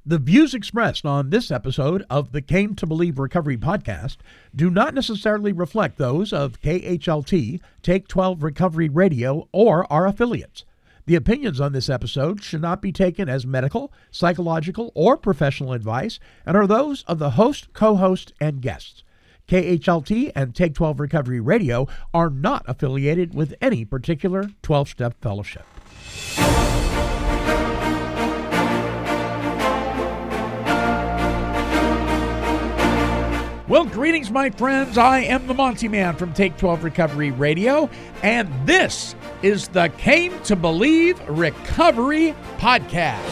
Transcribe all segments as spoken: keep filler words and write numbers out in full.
The views expressed on this episode of the Came to Believe Recovery podcast do not necessarily reflect those of K H L T, Take twelve Recovery Radio, or our affiliates. The opinions on this episode should not be taken as medical, psychological, or professional advice and are those of the host, co-host, and guests. K H L T and Take twelve Recovery Radio are not affiliated with any particular twelve-step fellowship. Well, greetings, my friends. I am the Monty Man from Take twelve Recovery Radio, and this is the Came to Believe Recovery Podcast.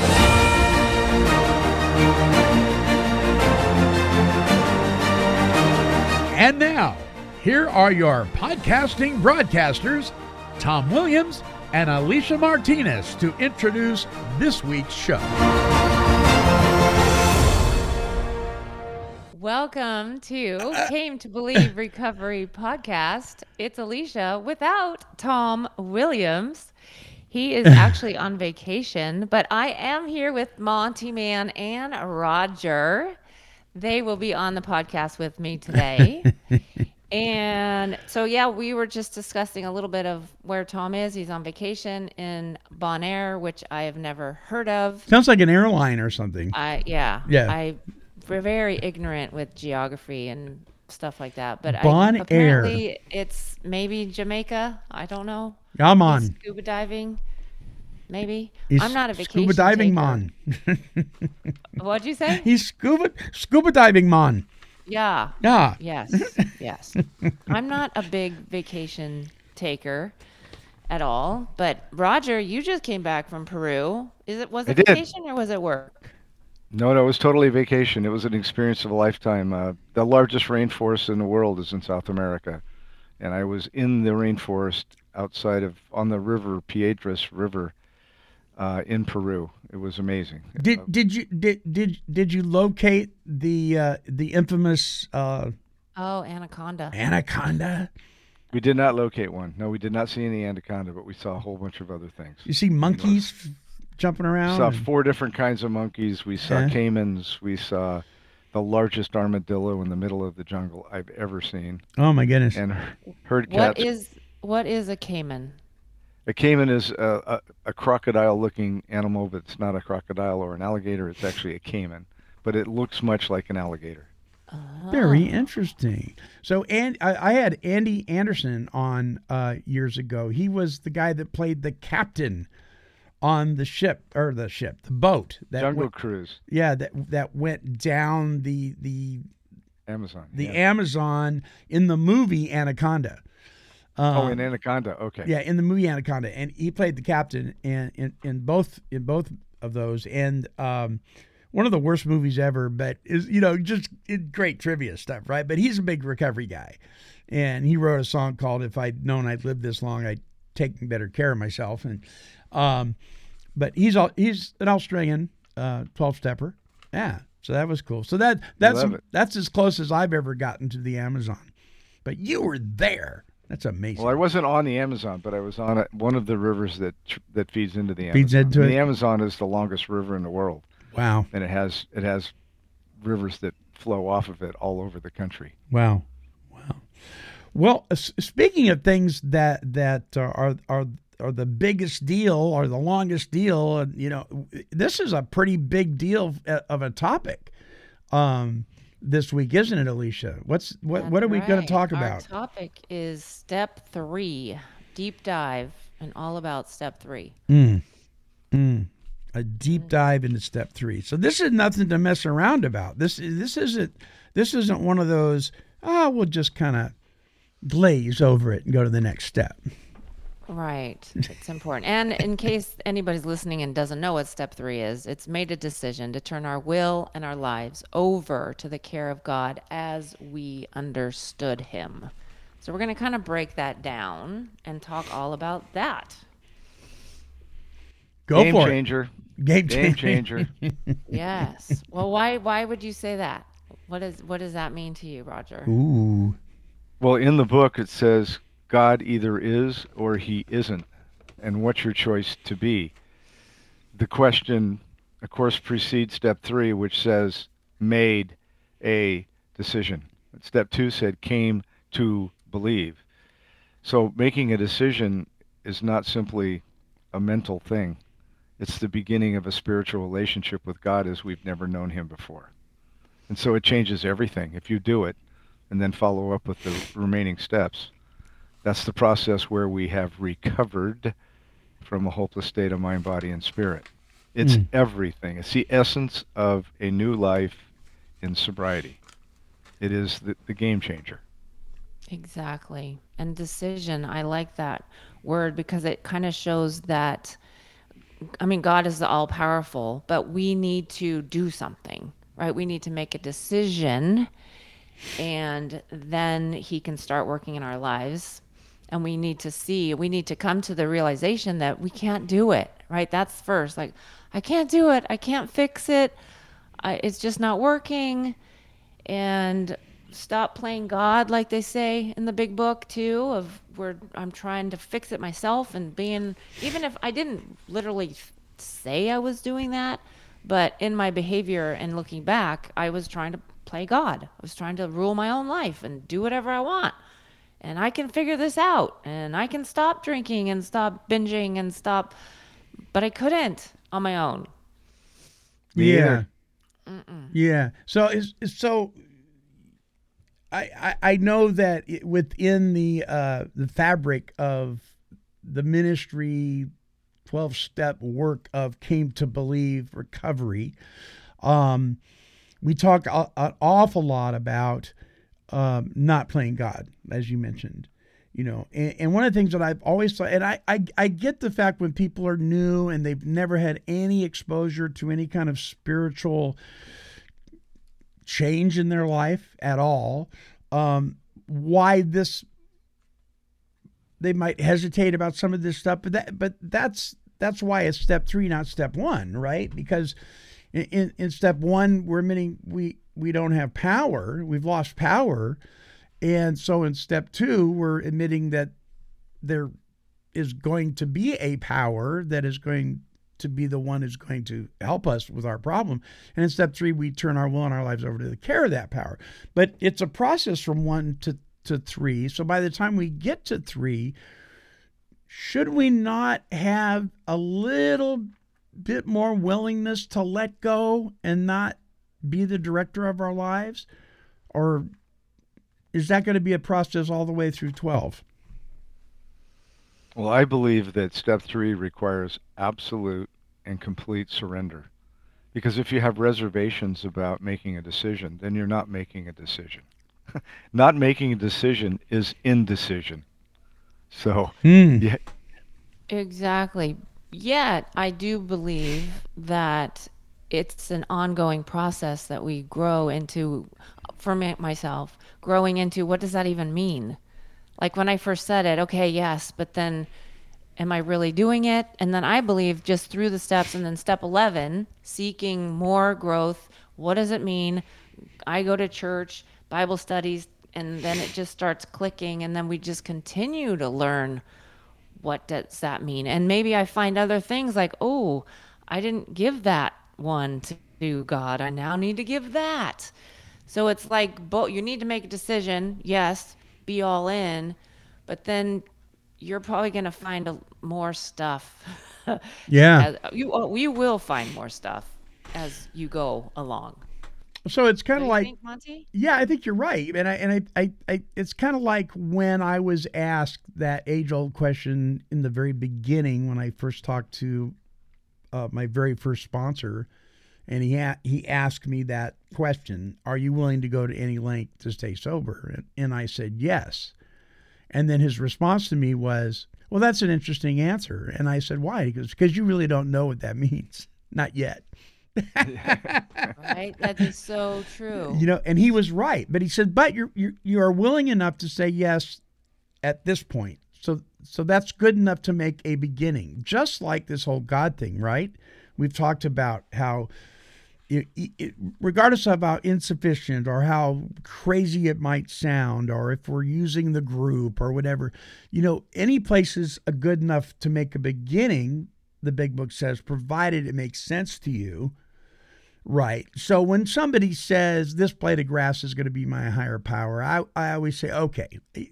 And now, here are your podcasting broadcasters, Tom Williams and Alicia Martinez, to introduce this week's show. Welcome to Came to Believe Recovery Podcast. It's Alicia without Tom Williams. He is actually on vacation, but I am here with Monty Man and Roger. They will be on the podcast with me today. And so, yeah, we were just discussing a little bit of where Tom is. He's on vacation in Bonaire, which I have never heard of. Sounds like an airline or something. I yeah. Yeah. I we're very ignorant with geography and stuff like that. But Bon I, apparently Air. It's maybe Jamaica. I don't know. Come on. He's scuba diving. Maybe. He's I'm not a vacation scuba diving taker. man. What'd you say? He's scuba scuba diving man. Yeah. Yeah. Yes. Yes. I'm not a big vacation taker at all. But Roger, you just came back from Peru. Is it was it I did. vacation or was it work? No, no, it was totally vacation. It was an experience of a lifetime. Uh, the largest rainforest in the world is in South America. And I was in the rainforest outside of, on the river, Piedras River, uh, in Peru. It was amazing. Did Uh, did you did did did you locate the uh, the infamous uh, Oh, anaconda. anaconda? we did not locate one. No, we did not see any anaconda, but we saw a whole bunch of other things. You see monkeys f- jumping We around? saw and- four different kinds of monkeys. We saw Yeah. caimans. We saw the largest armadillo in the middle of the jungle I've ever seen. Oh my goodness! And herd What cats. is what is a caiman? A caiman is a, a, a crocodile-looking animal, but it's not a crocodile or an alligator. It's actually a caiman, but it looks much like an alligator. Very interesting. So, and I, I had Andy Anderson on uh, years ago. He was the guy that played the captain on the ship or the ship, the boat that Jungle went, Cruise, yeah, that that went down the the Amazon. the yeah. Amazon in the movie Anaconda. Oh, Um, in Anaconda. Okay. Yeah, in the movie Anaconda, and he played the captain in in, in both in both of those, and um, one of the worst movies ever. But is you know just it, great trivia stuff, right? But he's a big recovery guy, and he wrote a song called "If I'd Known I'd Live This Long, I'd Taken Better Care of Myself." And um, but he's all he's an Australian uh, twelve-stepper, yeah. So that was cool. So that that's love it. that's as close as I've ever gotten to the Amazon. But you were there. That's amazing. Well, I wasn't on the Amazon, but I was on a, one of the rivers that tr- that feeds into the Amazon. Feeds into And it? The Amazon is the longest river in the world, Wow. and it has it has rivers that flow off of it all over the country. Wow, wow. Well, s- speaking of things that that are are are the biggest deal or the longest deal, and you know, this is a pretty big deal of a topic um, this week, isn't it, Alicia? What's what That's what are we going to right. talk Our about? topic is step three, deep dive, and all about step three. Mm. Mm. A deep dive into step three. So this is nothing to mess around about. This this isn't this isn't one of those. Ah, we'll just kind of glaze over it and go to the next step. Right. It's important. And in case anybody's listening and doesn't know what step three is, it's made a decision to turn our will and our lives over to the care of God as we understood him. So we're going to kind of break that down and talk all about that. Go Game for changer. it. Game Game changer. changer. Yes. Well, why why would you say that? What is what does that mean to you, Roger? Ooh. Well, in the book it says God either is or he isn't, and what's your choice to be? The question of course, precedes step three, which says made a decision. Step two said came to believe. So making a decision is not simply a mental thing. It's the beginning of a spiritual relationship with God as we've never known him before. And so it changes everything if you do it and then follow up with the remaining steps. That's the process where we have recovered from a hopeless state of mind, body, and spirit. It's Mm. everything. It's the essence of a new life in sobriety. It is the, the game changer. Exactly. And decision, I like that word because it kind of shows that, I mean, God is all powerful, but we need to do something, right? We need to make a decision, and then he can start working in our lives. And we need to see, we need to come to the realization that we can't do it, right? That's first. Like, I can't do it. I can't fix it. I, it's just not working. And stop playing God, like they say in the big book too, of where I'm trying to fix it myself and being, even if I didn't literally say I was doing that, but in my behavior and looking back, I was trying to play God. I was trying to rule my own life and do whatever I want. And I can figure this out, and I can stop drinking and stop binging and stop, but I couldn't on my own. Me Yeah. either. Yeah. So is is- so I, I I know that it, within the uh, the fabric of the ministry twelve step work of Came to Believe recovery, um, we talk a, an awful lot about um, not playing God, as you mentioned. You know, and, and one of the things that I've always thought, and I, I I get the fact when people are new and they've never had any exposure to any kind of spiritual change in their life at all, um, why this they might hesitate about some of this stuff, but that but that's that's why it's step three, not step one, right? Because in, in, in step one, we're admitting we we don't have power, we've lost power, and so in step two, we're admitting that there is going to be a power that is going to be the one who's going to help us with our problem. And in step three, we turn our will and our lives over to the care of that power. But it's a process from one to, to three. So by the time we get to three, should we not have a little bit more willingness to let go and not be the director of our lives? Or is that going to be a process all the way through twelve? Well, I believe that step three requires absolute and complete surrender. Because if you have reservations about making a decision, then you're not making a decision. Not making a decision is indecision. So, Hmm. yeah, Exactly. Yet, I do believe that it's an ongoing process that we grow into, for me, myself, growing into what does that even mean? Like when I first said it, okay, yes, but then am I really doing it? And then I believe just through the steps, and then step eleven, seeking more growth. What does it mean? I go to church, Bible studies, and then it just starts clicking, and then we just continue to learn what does that mean? And maybe I find other things like, oh, I didn't give that one to God. I now need to give that. So it's like, both. You need to make a decision. Yes, be all in, but then you're probably going to find a, more stuff. Yeah. As, you oh, you will find more stuff as you go along. So it's kind Don't of you like, think, Monty? yeah, I think you're right, and I and I, I, I it's kind of like when I was asked that age-old question in the very beginning when I first talked to uh, my very first sponsor, and he ha- he asked me that question: "Are you willing to go to any length to stay sober?" And, and I said yes, and then his response to me was, "Well, that's an interesting answer," and I said, "Why?" He goes, "Because you really don't know what that means, not yet." Right? That is so true. You know, and he was right, but he said, "But you're you you are willing enough to say yes at this point, so so that's good enough to make a beginning." Just like this whole God thing, right? We've talked about how, it, it, regardless of how insufficient or how crazy it might sound, or if we're using the group or whatever, you know, any place is a good enough to make a beginning, the big book says, provided it makes sense to you. Right. So when somebody says this blade of grass is going to be my higher power, I, I always say, okay,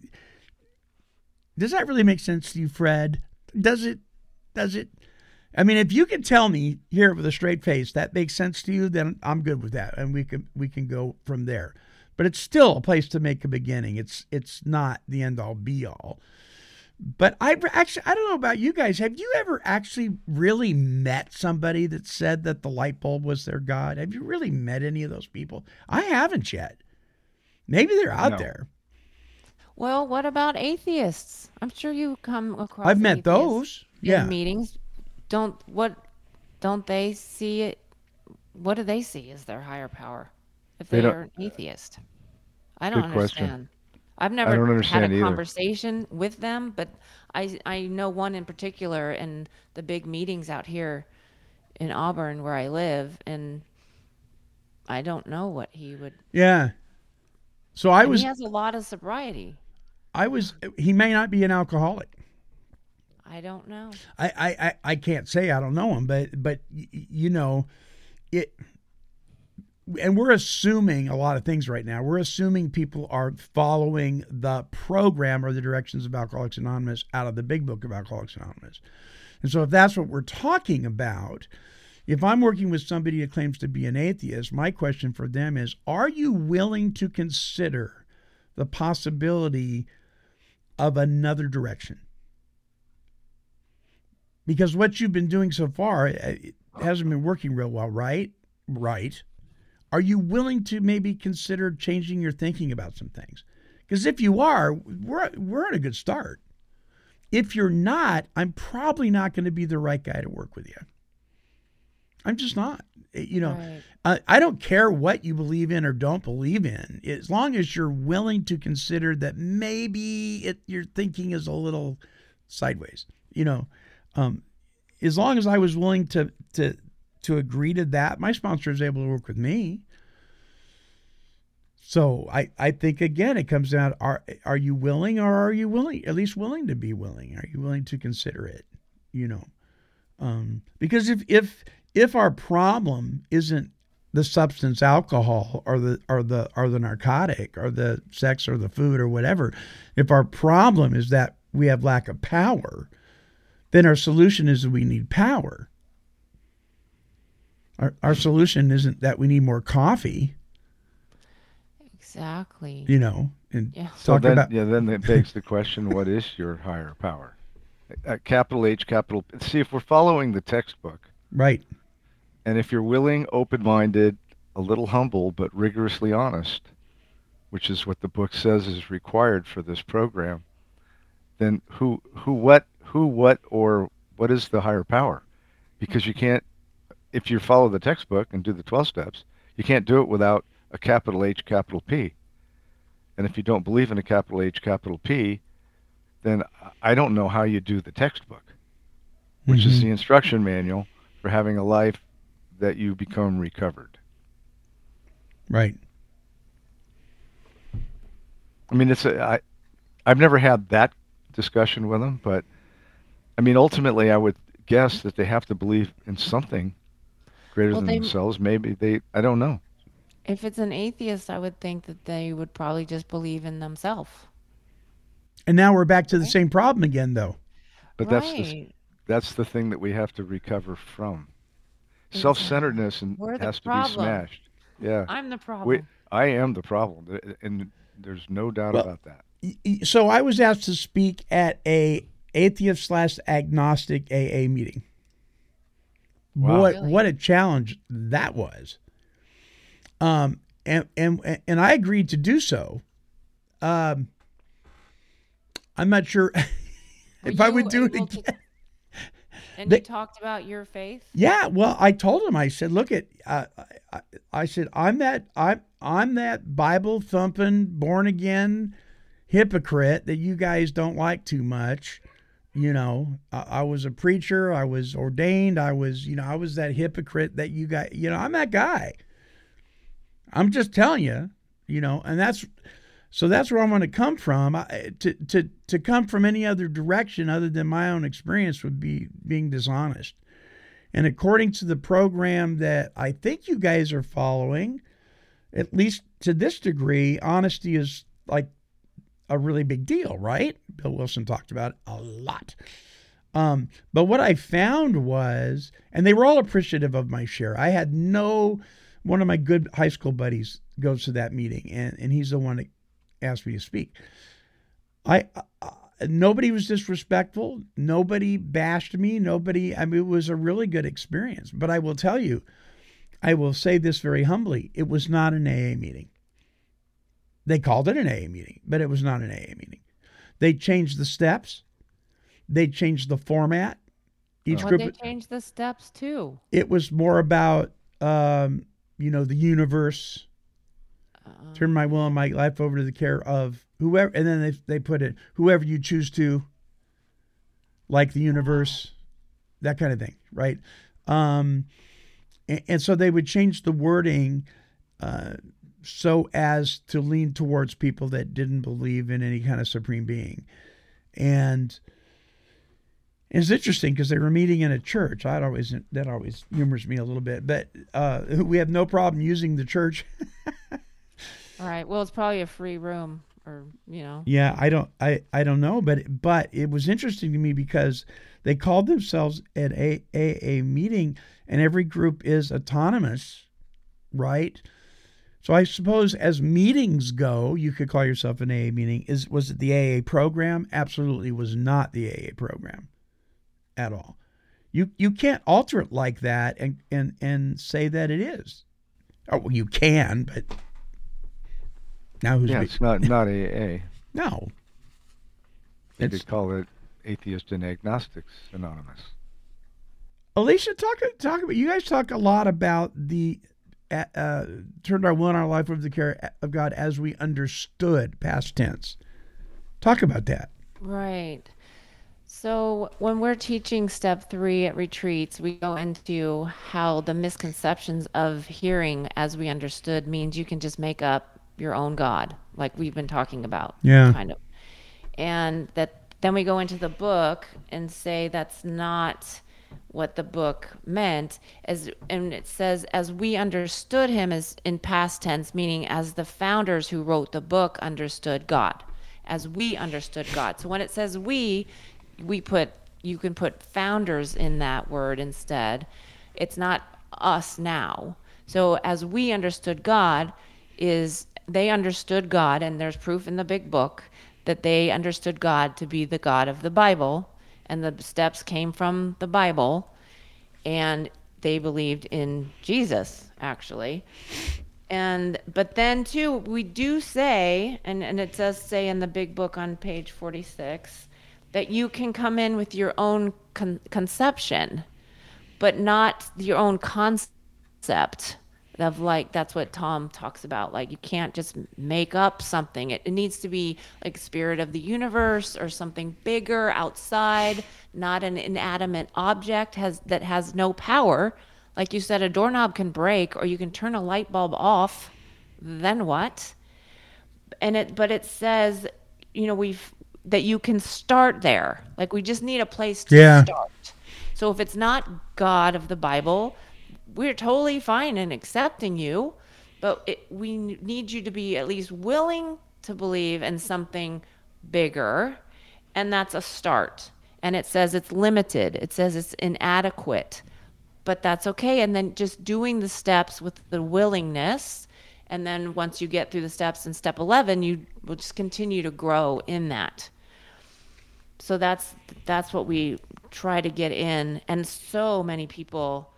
does that really make sense to you, Fred? Does it? Does it? I mean, if you can tell me here with a straight face that makes sense to you, then I'm good with that, and we can we can go from there. But it's still a place to make a beginning. It's it's not the end all be all. But I actually, I don't know about you guys. Have you ever actually really met somebody that said that the light bulb was their God? Have you really met any of those people? I haven't yet. Maybe they're out No. there. Well, what about atheists? I'm sure you come across. I've met atheists those. in Yeah. meetings. Don't what? Don't they see it? What do they see as their higher power if They they don't- are an atheist? I don't Good question. understand. I've don't never had understand a either. conversation with them, but I I know one in particular in the big meetings out here in Auburn where I live, and I don't know what he would. Yeah. So I and was, he has a lot of sobriety. I was, he may not be an alcoholic. I don't know. I, I, I, I can't say I don't know him, but, but y- y- you know, it, and we're assuming a lot of things right now. We're assuming people are following the program or the directions of Alcoholics Anonymous out of the big book of Alcoholics Anonymous. And so if that's what we're talking about, if I'm working with somebody that claims to be an atheist, my question for them is, are you willing to consider the possibility of another direction? Because what you've been doing so far it hasn't been working real well, right? Right. Are you willing to maybe consider changing your thinking about some things? Because if you are, we're, we're at a good start. If you're not, I'm probably not going to be the right guy to work with you. I'm just not. You know, Right. I, I don't care what you believe in or don't believe in, as long as you're willing to consider that maybe it, your thinking is a little sideways. You know, um, as long as I was willing to to to agree to that, my sponsor is able to work with me. So I, I think, again, it comes down, are are you willing, or are you willing, at least willing to be willing? Are you willing to consider it? You know, um, because if if if our problem isn't the substance, alcohol, or the or the or the narcotic, or the sex, or the food, or whatever, if our problem is that we have lack of power, then our solution is that we need power. Our our solution isn't that we need more coffee, Exactly. you know, and Yeah. So talk then, about yeah, then it begs the question: what is your higher power? Uh, capital H, capital. See, if we're following the textbook, right. and if you're willing, open-minded, a little humble, but rigorously honest, which is what the book says is required for this program, then who, who, what, who, what, or what is the higher power? Because you can't, if you follow the textbook and do the twelve steps, you can't do it without a capital H, capital P. And if you don't believe in a capital H, capital P, then I don't know how you do the textbook, which Mhm. is the instruction manual for having a life that you become recovered. Right. I mean, it's a, I, I've never had that discussion with them, but I mean, ultimately, I would guess that they have to believe in something greater Well, than they- themselves. Maybe they, I don't know. If it's an atheist, I would think that they would probably just believe in themselves. And now we're back to the same problem again, though. But that's the, right. that's the thing that we have to recover from. Self-centeredness and We're the has to be problem. smashed. Yeah, I'm the problem. we, I am the problem, th- and there's no doubt Well, about that. Y- y- So I was asked to speak at a atheist slash agnostic A A meeting. Wow. What Really? what a challenge that was. Um, and and and I agreed to do so. Um, I'm not sure Were if I you would do it able to- again. and They- you talked about your faith? Yeah, well, I told him. I said, "Look, at uh, I, I said I'm that I'm I'm that Bible thumping born again hypocrite that you guys don't like too much. You know, I, I was a preacher. I was ordained. I was, you know, I was that hypocrite that you guys. You know, I'm that guy. I'm just telling you. You know, and that's So that's where I want to come from. I, to, to, to come from any other direction other than my own experience would be being dishonest. And according to the program that I think you guys are following, at least to this degree, honesty is like a really big deal, right? Bill Wilson talked about it a lot. Um, but what I found was, and they were all appreciative of my share. I had no, one of my good high school buddies goes to that meeting, and, and he's the one that asked me to speak. I, uh, nobody was disrespectful. Nobody bashed me. Nobody, I mean, it was a really good experience. But I will tell you, I will say this very humbly, it was not an A A meeting. They called it an A A meeting, but it was not an A A meeting. They changed the steps. They changed the format. Each What group, they changed the steps to? it was more about, um, you know, the universe. Uh, Turn my will and my life over to the care of whoever, and then they they put it, whoever you choose to, like the universe, that kind of thing, right? Um, and, and so they would change the wording uh, so as to lean towards people that didn't believe in any kind of supreme being. And it's interesting because they were meeting in a church. I'd always that always humors me a little bit, but uh, we have no problem using the church. All right. Well, it's probably a free room, or you know. Yeah, I don't, I, I don't know, but but it was interesting to me because they called themselves an A A meeting, and every group is autonomous, right? So I suppose as meetings go, you could call yourself an A A meeting. Is was it the A A program? Absolutely, was not the A A program at all. You you can't alter it like that and and and say that it is. Oh, well, you can, but now who's Yeah, be- it's not not A A. no. They It's, could call it Atheist and Agnostics Anonymous. Alicia, talk talk about you guys talk a lot about the uh, uh, turned our will and our life over to the care of God as we understood, past tense. Talk about that. Right. So when we're teaching step three at retreats, we go into how the misconceptions of hearing as we understood means you can just make up your own God, like we've been talking about. Yeah. Kind of. And that then we go into the book and say that's not what the book meant, as and it says as we understood him, as in past tense, meaning as the founders who wrote the book understood God, as we understood God. So when it says we, we put, you can put founders in that word instead. It's not us now. So as we understood God is they understood God, and there's proof in the big book that they understood God to be the God of the Bible, and the steps came from the Bible, and they believed in Jesus, actually. And but then too, we do say, and, and it does say in the big book on page forty-six, that you can come in with your own con- conception, but not your own concept of, like, that's what Tom talks about. Like, you can't just make up something. It, it needs to be like spirit of the universe or something bigger outside, not an inanimate object has that has no power. Like you said, a doorknob can break, or you can turn a light bulb off. Then what? And it, but it says, you know, we've that you can start there. Like, we just need a place to Yeah. start. So if it's not God of the Bible, we're totally fine in accepting you, but it, we need you to be at least willing to believe in something bigger, and that's a start. And it says it's limited. It says it's inadequate, but that's okay. And then just doing the steps with the willingness, and then once you get through the steps in step eleven, you will just continue to grow in that. So that's that's what we try to get in. And so many people,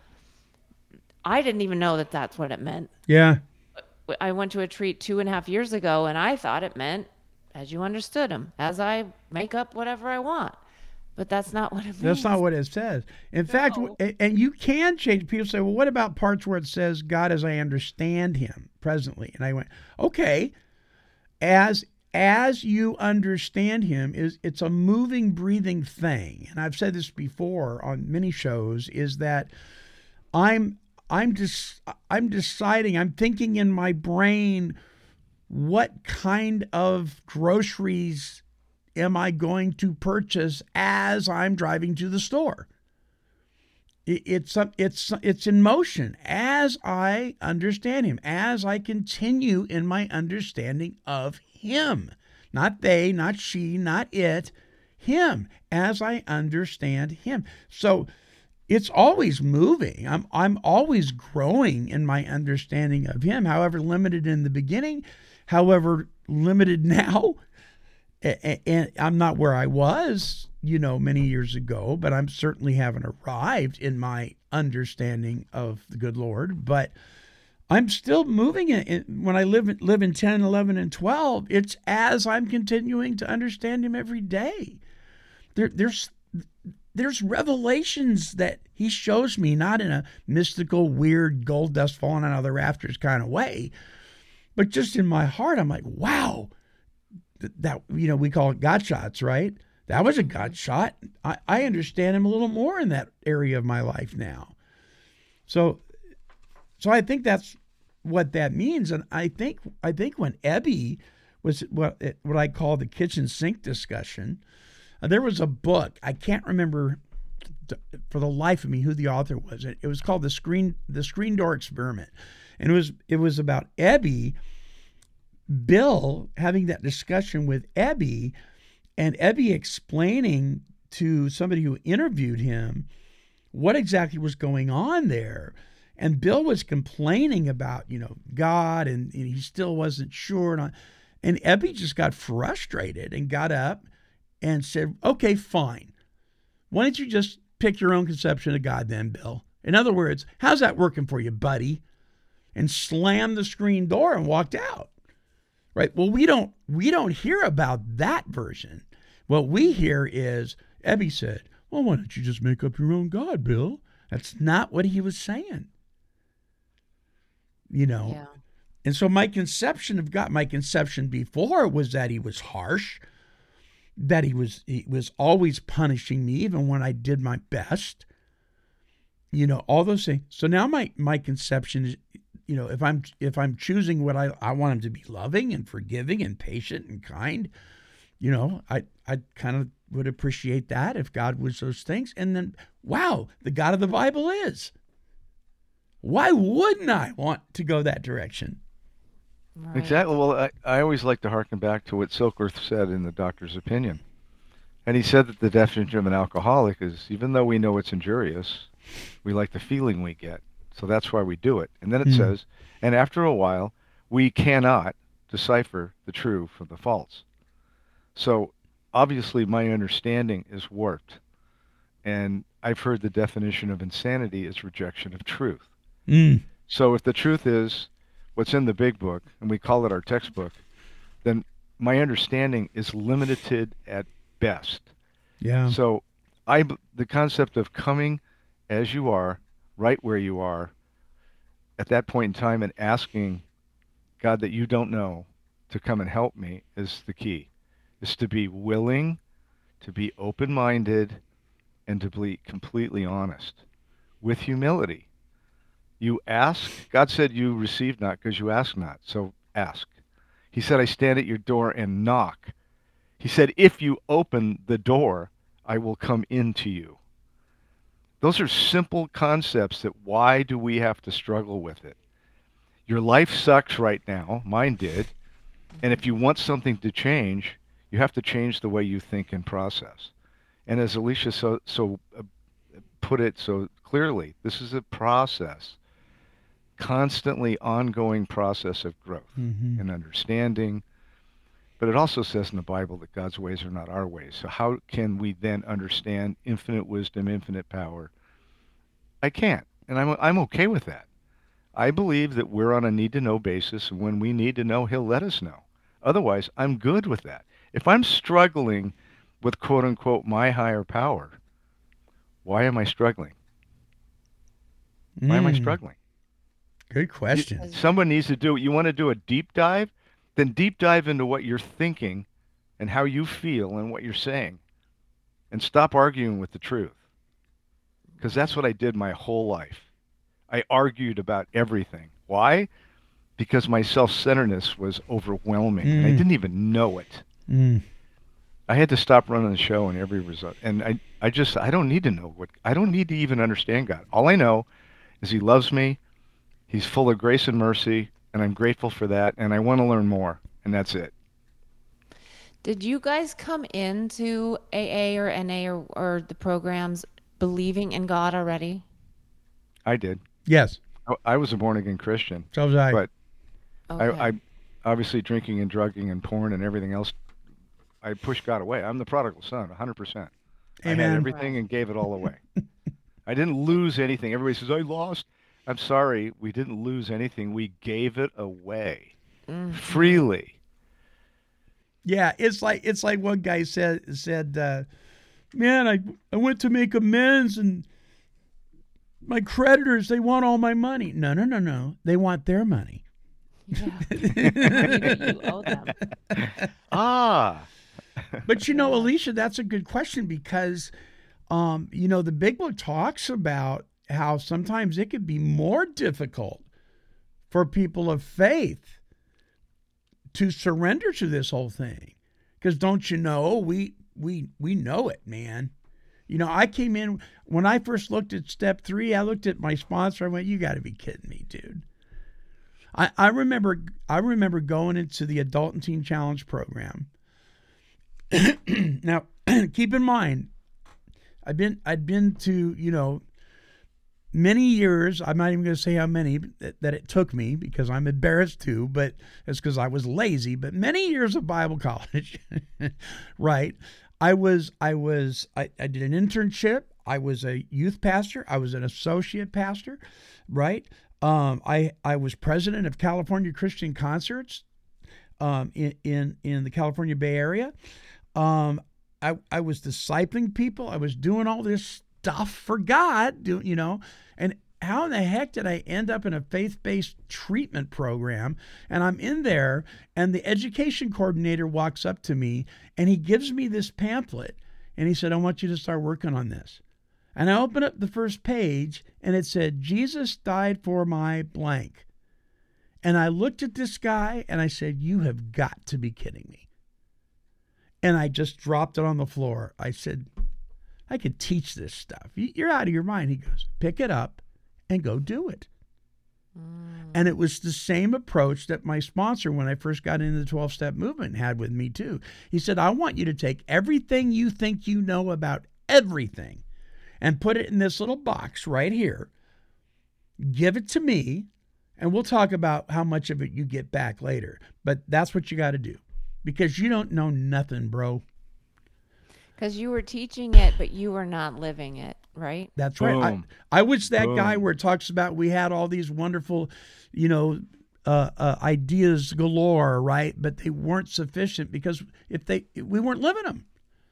I didn't even know that that's what it meant. Yeah. I went to a retreat two and a half years ago, and I thought it meant as you understood him, as I make up whatever I want. But that's not what it means. That's not what it says. In fact, No. w- and you can change. People say, well, what about parts where it says God as I understand him presently? And I went, okay, as as you understand him, is it's a moving, breathing thing. And I've said this before on many shows, is that I'm I'm just I'm deciding, I'm thinking in my brain what kind of groceries am I going to purchase as I'm driving to the store? It, it's it's it's in motion as I understand him, as I continue in my understanding of him. Not they, not she, not it, him, as I understand him. So it's always moving. I'm I'm always growing in my understanding of him, however limited in the beginning, however limited now. And I'm not where I was, you know, many years ago, but I'm certainly haven't arrived in my understanding of the good Lord. But I'm still moving it. When I live, live in ten, eleven, and twelve, it's as I'm continuing to understand him every day. There, there's there's revelations that he shows me, not in a mystical, weird, gold dust falling out of the rafters kind of way, but just in my heart, I'm like, wow. That, you know, we call it God shots, right? That was a God shot. I, I understand him a little more in that area of my life now. So, so I think that's what that means. And I think, I think when Ebby was what, what I call the kitchen sink discussion, uh, there was a book. I can't remember th- for the life of me who the author was. It, it was called the screen, the screen door experiment. And it was, it was about Ebby, Bill having that discussion with Ebby, and Ebby explaining to somebody who interviewed him what exactly was going on there. And Bill was complaining about, you know, God, and, and he still wasn't sure. And, and Ebby just got frustrated and got up and said, okay, fine. Why don't you just pick your own conception of God then, Bill? In other words, how's that working for you, buddy? And slammed the screen door and walked out. Right. Well, we don't we don't hear about that version. What we hear is Ebby said, well, why don't you just make up your own God, Bill? That's not what he was saying. You know. Yeah. And so my conception of God, my conception before was that he was harsh, that he was he was always punishing me even when I did my best. You know, all those things. So now my my conception is, you know, if I'm if I'm choosing what I, I want him to be loving and forgiving and patient and kind, you know, I I kind of would appreciate that if God was those things. And then, wow, the God of the Bible is. Why wouldn't I want to go that direction? Right. Exactly. Well, I, I always like to harken back to what Silkworth said in The Doctor's Opinion. And he said that the definition of an alcoholic is, even though we know it's injurious, we like the feeling we get. So that's why we do it. And then it mm. says, and after a while, we cannot decipher the true from the false. So obviously my understanding is warped. And I've heard the definition of insanity is rejection of truth. Mm. So if the truth is what's in the big book, and we call it our textbook, then my understanding is limited at best. Yeah. So I, the concept of coming as you are, right where you are, at that point in time, and asking God that you don't know to come and help me is the key. Is to be willing, to be open-minded, and to be completely honest with humility. You ask. God said you receive not because you ask not. So ask. He said, I stand at your door and knock. He said, if you open the door, I will come into you. Those are simple concepts that why do we have to struggle with it? Your life sucks right now. Mine did. And if you want something to change, you have to change the way you think and process. And as Alicia so, so uh, put it so clearly, this is a process, constantly ongoing process of growth mm-hmm. and understanding. But it also says in the Bible that God's ways are not our ways. So how can we then understand infinite wisdom, infinite power? I can't, and I'm I'm okay with that. I believe that we're on a need-to-know basis, and when we need to know, he'll let us know. Otherwise, I'm good with that. If I'm struggling with quote-unquote my higher power, why am I struggling? Why am I struggling? Good question. You, someone needs to do it. You want to do a deep dive? Then deep dive into what you're thinking and how you feel and what you're saying. And stop arguing with the truth. Because that's what I did my whole life. I argued about everything. Why? because my self-centeredness was overwhelming, and I Mm. didn't even know it. Mm. I had to stop running the show in every result, and I, I just, I don't need to know what, I don't need to even understand God. All I know is He loves me, He's full of grace and mercy, and I'm grateful for that, and I want to learn more, and that's it. Did you guys come into A A or N A or, or the programs believing in God already? I did. Yes. I, I was a born-again Christian, So was I. but Okay. I, I, obviously drinking and drugging and porn and everything else, I pushed God away. I'm the prodigal son, one hundred percent. I had Amen. everything and gave it all away. I didn't lose anything. Everybody says, I lost. I'm sorry. We didn't lose anything. We gave it away Mhm. freely. Yeah, it's like it's like one guy said said, uh, "Man, I I went to make amends, and my creditors, they want all my money." No, no, no, no. They want their money. Yeah. Money that you owe them. Ah, But you know, Yeah. Alicia, that's a good question because, um, you know, the Big Book talks about how sometimes it could be more difficult for people of faith to surrender to this whole thing. Because don't you know, we we we know it, man. You know, I came in when I first looked at step three. I looked at my sponsor. I went, "You got to be kidding me, dude." I, I remember I remember going into the Adult and Teen Challenge program. Now, keep in mind, I've been I'd been to, you know, many years. I'm not even going to say how many that, that it took me because I'm embarrassed to, but it's because I was lazy. But many years of Bible college, right? I was I was I, I did an internship. I was a youth pastor. I was an associate pastor, right? Um, I I was president of California Christian Concerts um, in, in in the California Bay Area. Um, I I was discipling people. I was doing all this stuff for God, do you know? And how in the heck did I end up in a faith-based treatment program? And I'm in there, and the education coordinator walks up to me, and he gives me this pamphlet, and he said, "I want you to start working on this." And I opened up the first page, and it said, "Jesus died for my blank." And I looked at this guy, and I said, "You have got to be kidding me." And I just dropped it on the floor. I said, "I could teach this stuff. You're out of your mind." He goes, "Pick it up and go do it." Mm. And it was the same approach that my sponsor, when I first got into the twelve-step movement, had with me too. He said, "I want you to take everything you think you know about everything and put it in this little box right here. Give it to me, and we'll talk about how much of it you get back later. But that's what you got to do because you don't know nothing, bro." Because you were teaching it, but you were not living it, right? That's right. I, Boom. I was that guy Boom. where it talks about we had all these wonderful, you know, uh, uh, ideas galore, right? But they weren't sufficient because if they we weren't living them.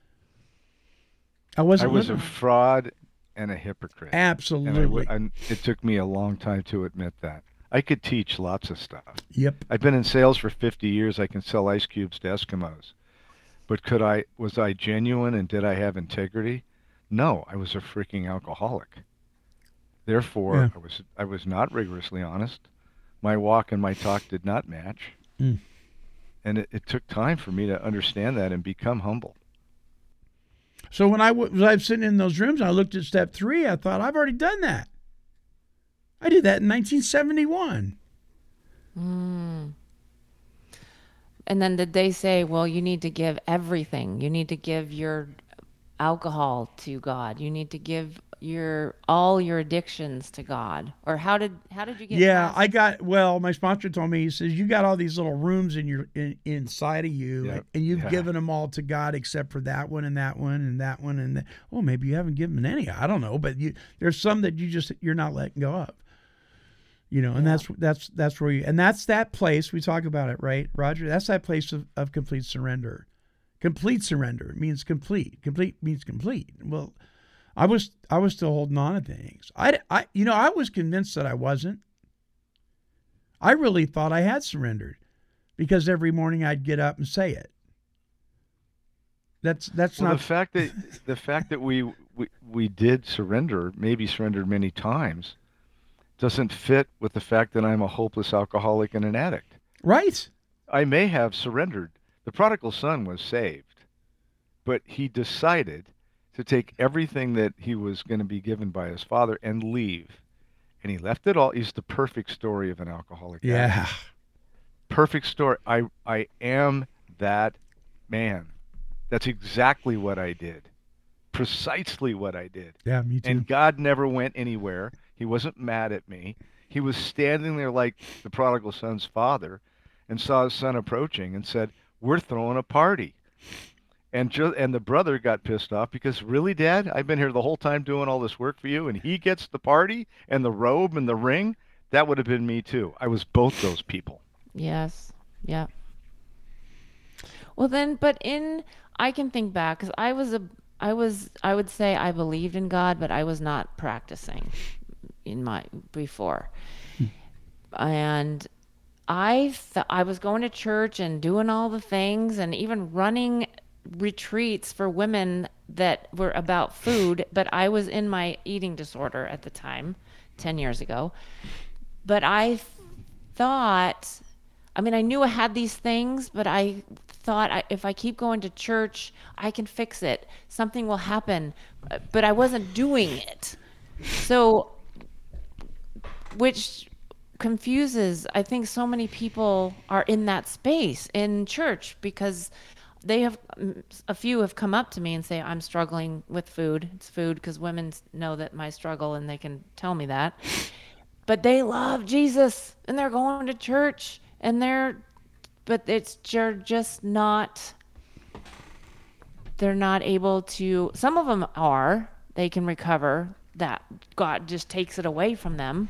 I I wasn't was a living them. fraud and a hypocrite. And I Absolutely. w- and it took me a long time to admit that. I could teach lots of stuff. Yep. I've been in sales for fifty years. I can sell ice cubes to Eskimos. But could I, was I genuine and did I have integrity? No, I was a freaking alcoholic. Therefore, Yeah. I was I was not rigorously honest. My walk and my talk did not match. Mm. And it, it took time for me to understand that and become humble. So when I w- was I was sitting in those rooms, I looked at step three. I thought, I've already done that. I did that in nineteen seventy-one. Mm. And then did they say, well, you need to give everything. You need to give your alcohol to God. You need to give your all your addictions to God. Or how did how did you get Yeah, past- I got. Well, my sponsor told me. He says you got all these little rooms in your in, inside of you, Yep. and you've Yeah. given them all to God except for that one and that one and that one and that. Oh, maybe you haven't given any. I don't know, but you there's some that you just you're not letting go of. You know, and Yeah. that's that's that's where you and that's that place we talk about it, right, Roger? That's that place of, of complete surrender. Complete surrender means complete. Complete means complete. Well, I was I was still holding on to things. I, I you know I was convinced that I wasn't. I really thought I had surrendered, because every morning I'd get up and say it. That's that's Well, not the fact that the fact that we, we we did surrender, maybe surrendered many times, doesn't fit with the fact that I'm a hopeless alcoholic and an addict. Right. I may have surrendered. The prodigal son was saved, but he decided to take everything that he was going to be given by his father and leave. And he left it all. He's the perfect story of an alcoholic addict. Yeah. Perfect story. I I am that man. That's exactly what I did. Precisely what I did. Yeah, me too. And God never went anywhere. He wasn't mad at me. He was standing there like the prodigal son's father and saw his son approaching and said, "We're throwing a party." And ju- and the brother got pissed off because, really, Dad, I've been here the whole time doing all this work for you, and he gets the party and the robe and the ring? That would have been me too. I was both those people. Yes. Yeah. Well then, but in, I can think back, because I was a, I was, I would say I believed in God, but I was not practicing in my, before. And I th- I was going to church and doing all the things and even running retreats for women that were about food, but I was in my eating disorder at the time, ten years ago. But I th- thought, I mean, I knew I had these things, but I thought I, if I keep going to church, I can fix it. Something will happen. But I wasn't doing it. So, which confuses, I think so many people are in that space in church because they have, a few have come up to me and say, I'm struggling with food. It's food because women know that my struggle and they can tell me that. But they love Jesus and they're going to church and they're, but it's they're just not, they're not able to, some of them are, they can recover, that God just takes it away from them.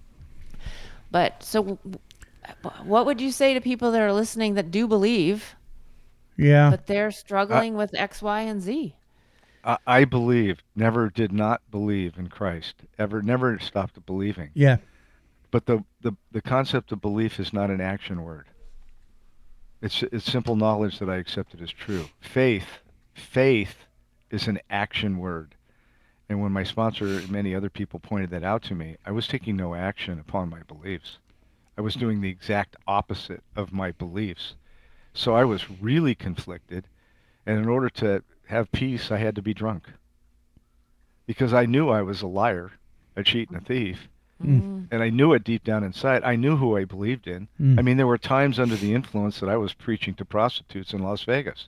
But so what would you say to people that are listening that do believe, Yeah. but they're struggling uh, with X, Y, and Z? I, I believe, never did not believe in Christ, ever, never stopped believing. Yeah. But the, the, the concept of belief is not an action word. It's, it's simple knowledge that I accepted as true. Faith, faith is an action word. And when my sponsor and many other people pointed that out to me, I was taking no action upon my beliefs. I was doing the exact opposite of my beliefs. So I was really conflicted. And in order to have peace, I had to be drunk. Because I knew I was a liar, a cheat, and a thief. Mm. And I knew it deep down inside. I knew who I believed in. Mm. I mean, there were times under the influence that I was preaching to prostitutes in Las Vegas.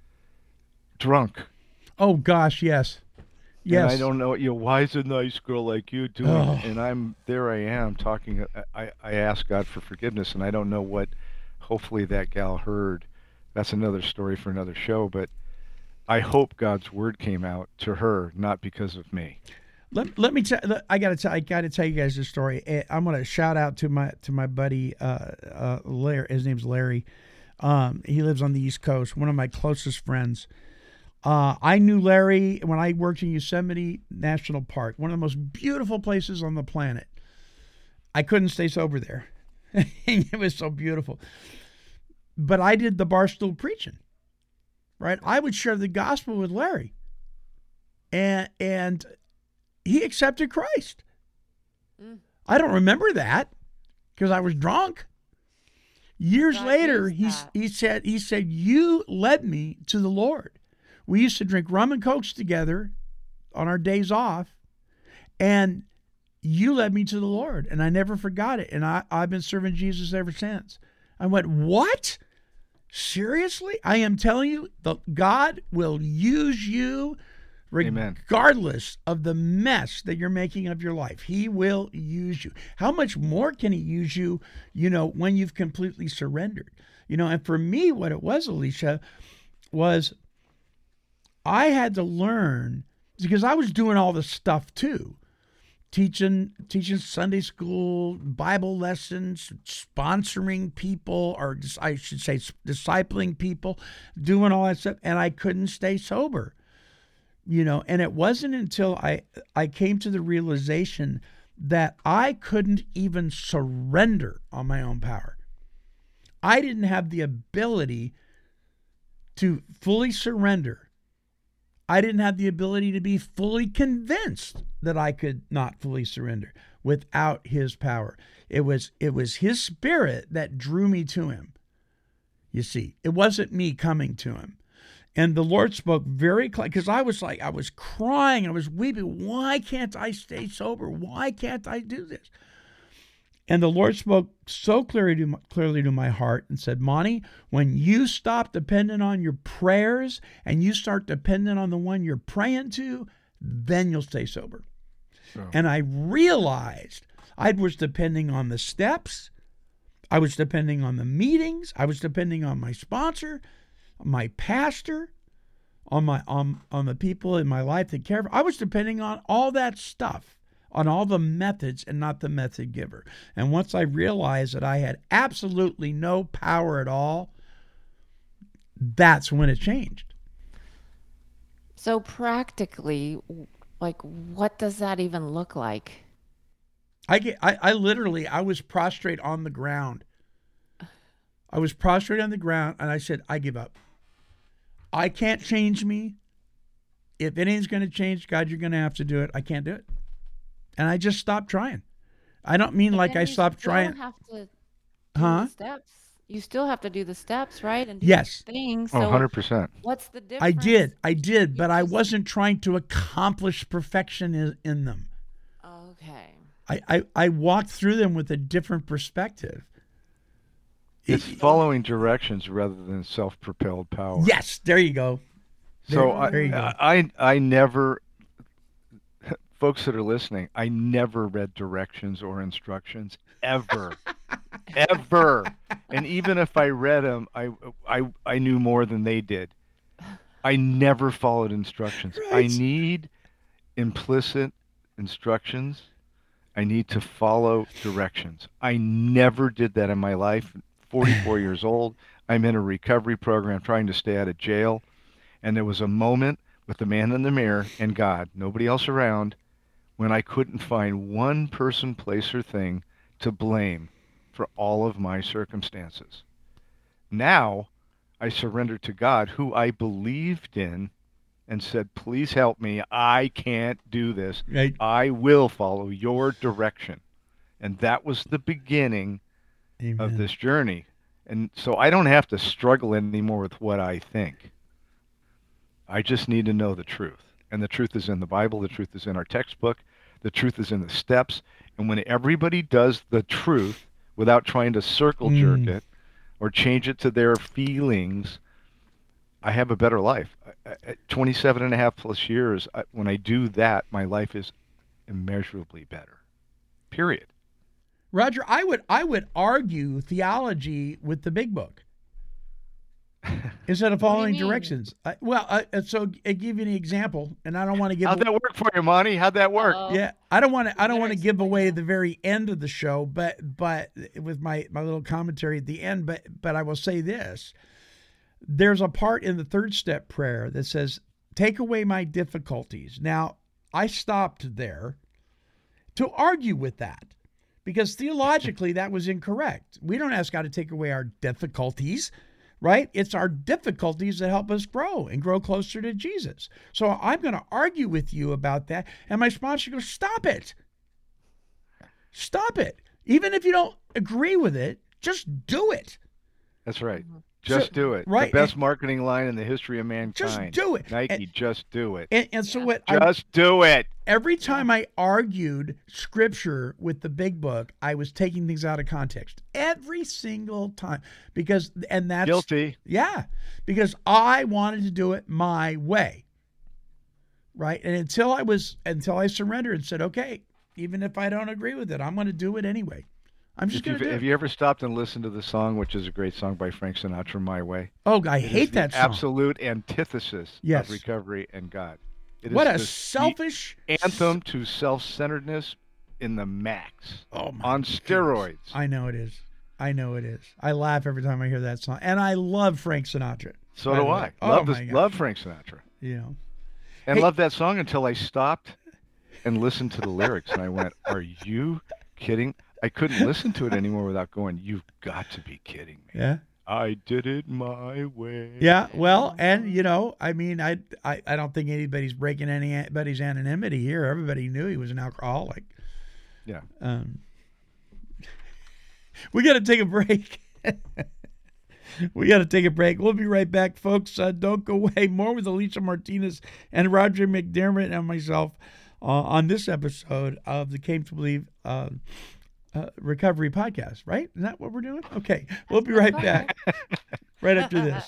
Drunk. Oh, gosh, yes. Yes. And I don't know, you know, why is a nice girl like you doing Oh. it? And I'm, there I am talking, I, I asked God for forgiveness, and I don't know what, hopefully that gal heard. That's another story for another show, but I hope God's word came out to her, not because of me. Let, let me tell. I gotta tell. I gotta tell you guys this story. I'm gonna shout out to my to my buddy, uh, uh, Larry. His name's Larry. Um, he lives on the East Coast. One of my closest friends. Uh, I knew Larry when I worked in Yosemite National Park, one of the most beautiful places on the planet. I couldn't stay sober there. It was so beautiful. But I did the barstool preaching, right? I would share the gospel with Larry. And and he accepted Christ. Mm. I don't remember that because I was drunk. Years God later, he, he said, he said, you led me to the Lord. We used to drink rum and cokes together on our days off, and you led me to the Lord, and I never forgot it, and I, I've been serving Jesus ever since. I went, what? Seriously? I am telling you, the, God will use you regardless Amen. Of the mess that you're making of your life. He will use you. How much more can he use you, you know, when you've completely surrendered? You know, and for me, what it was, Alicia, was I had to learn, because I was doing all this stuff too, teaching teaching Sunday school, Bible lessons, sponsoring people, or I should say discipling people, doing all that stuff, and I couldn't stay sober. You know, and it wasn't until I I came to the realization that I couldn't even surrender on my own power. I didn't have the ability to fully surrender. I didn't have the ability to be fully convinced that I could not fully surrender. without his power. It was it was his spirit that drew me to him. You see, it wasn't me coming to him. And the Lord spoke very clearly, because I was like, I was crying, I was weeping. Why can't I stay sober? Why can't I do this? And the Lord spoke so clearly to my, clearly to my heart and said, Monty, when you stop depending on your prayers and you start depending on the one you're praying to, then you'll stay sober. Oh. And I realized I was depending on the steps. I was depending on the meetings. I was depending on my sponsor, my pastor, on my on, on the people in my life that care for. I was depending on all that stuff, on all the methods and not the method giver. And once I realized that I had absolutely no power at all, that's when it changed. So practically, like, what does that even look like? I get, I, I literally, I was prostrate on the ground. I was prostrate on the ground, and I said, I give up. I can't change me. If anything's going to change, God, you're going to have to do it. I can't do it. And I just stopped trying. I don't mean But like then I you stopped still trying. Have to do Huh? the steps. You still have to do the steps, right? And do Yes. things. Oh, So one hundred percent. what's the difference? I did. I did, but I just- wasn't trying to accomplish perfection in, in them. Okay. I, I, I walked through them with a different perspective. It's It- following directions rather than self-propelled power. Yes, there you go. So There- I, there you go. I, I never, folks that are listening, I never read directions or instructions ever, ever. And even if I read them, I, I, I knew more than they did. I never followed instructions. I Right. need implicit instructions. I need to follow directions. I never did that in my life. forty-four years old. I'm in a recovery program trying to stay out of jail. And there was a moment with the man in the mirror and God, nobody else around, when I couldn't find one person, place, or thing to blame for all of my circumstances. Now, I surrendered to God, who I believed in, and said, please help me. I can't do this. Right. I will follow your direction. And that was the beginning Amen. of this journey. And so I don't have to struggle anymore with what I think. I just need to know the truth. And the truth is in the Bible. The truth is in our textbook. The truth is in the steps. And when everybody does the truth without trying to circle jerk Mm. it or change it to their feelings, I have a better life. At twenty-seven and a half plus years, I, when I do that, my life is immeasurably better. Period. Roger, I would I would argue theology with the big book instead of following mean? directions. I, well, I, uh, so I give you an example, and I don't want to give. How'd that work for you, Monty? How'd that work? Uh-oh. Yeah, I don't want to. I don't better want to give explain away that. the very end of the show, but but with my my little commentary at the end. But but I will say this: there's a part in the third step prayer that says, "Take away my difficulties." Now I stopped there to argue with that, because theologically that was incorrect. We don't ask God to take away our difficulties, right? It's our difficulties that help us grow and grow closer to Jesus. So I'm going to argue with you about that. And my sponsor goes, stop it. Stop it. Even if you don't agree with it, just do it. That's right. Just So- do it. right, The best and- marketing line in the history of mankind. Just do it. Nike, And, just do it. and, and so what I, Just do it. every time I argued scripture with the big book, I was taking things out of context. Every single time. Because, and that's Guilty. Yeah, because I wanted to do it my way. Right? And until I was until I surrendered and said, okay, even if I don't agree with it, I'm going to do it anyway. I'm just If going you've, to do have it. you ever stopped and listened to the song, which is a great song by Frank Sinatra, My Way? Oh, I It is hate the that song. absolute antithesis Yes. of recovery and God. It What is a the selfish anthem to self-centeredness in the max. Oh my on goodness. steroids. I know it is. I know it is. I laugh every time I hear that song, and I love Frank Sinatra. So by do the I. way. Oh Love my this, God. love Frank Sinatra. You know. And Hey- loved that song until I stopped and listened to the lyrics, and I went, "Are you kidding?" I couldn't listen to it anymore without going, "You've got to be kidding me." Yeah. I did it my way. Yeah, well, and you know, I mean, I, I, I don't think anybody's breaking anybody's anonymity here. Everybody knew he was an alcoholic. Yeah. Um, we got to take a break. We got to take a break. We'll be right back, folks. Uh, don't go away. More with Alicia Martinez and Roger McDermott and myself uh, on this episode of the Came to Believe uh, uh, Recovery Podcast, right? Is that what we're doing? Okay. We'll be right back right after this.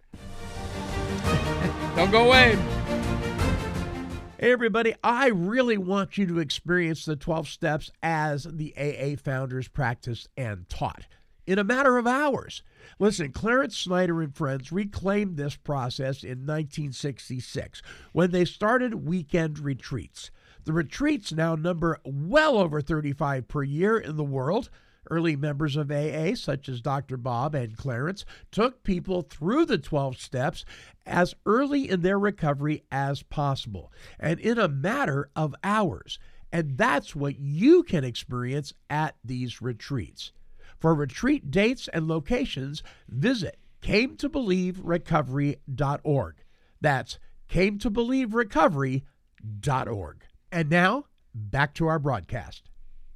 Don't go away. Hey, everybody. I really want you to experience the twelve steps as the A A founders practiced and taught in a matter of hours. Listen, Clarence Snyder and friends reclaimed this process in nineteen sixty-six when they started weekend retreats. The retreats now number well over thirty-five per year in the world. Early members of A A, such as Doctor Bob and Clarence, took people through the twelve steps as early in their recovery as possible, and in a matter of hours. And that's what you can experience at these retreats. For retreat dates and locations, visit came to believe recovery dot org. That's came to believe recovery dot org. And now, back to our broadcast.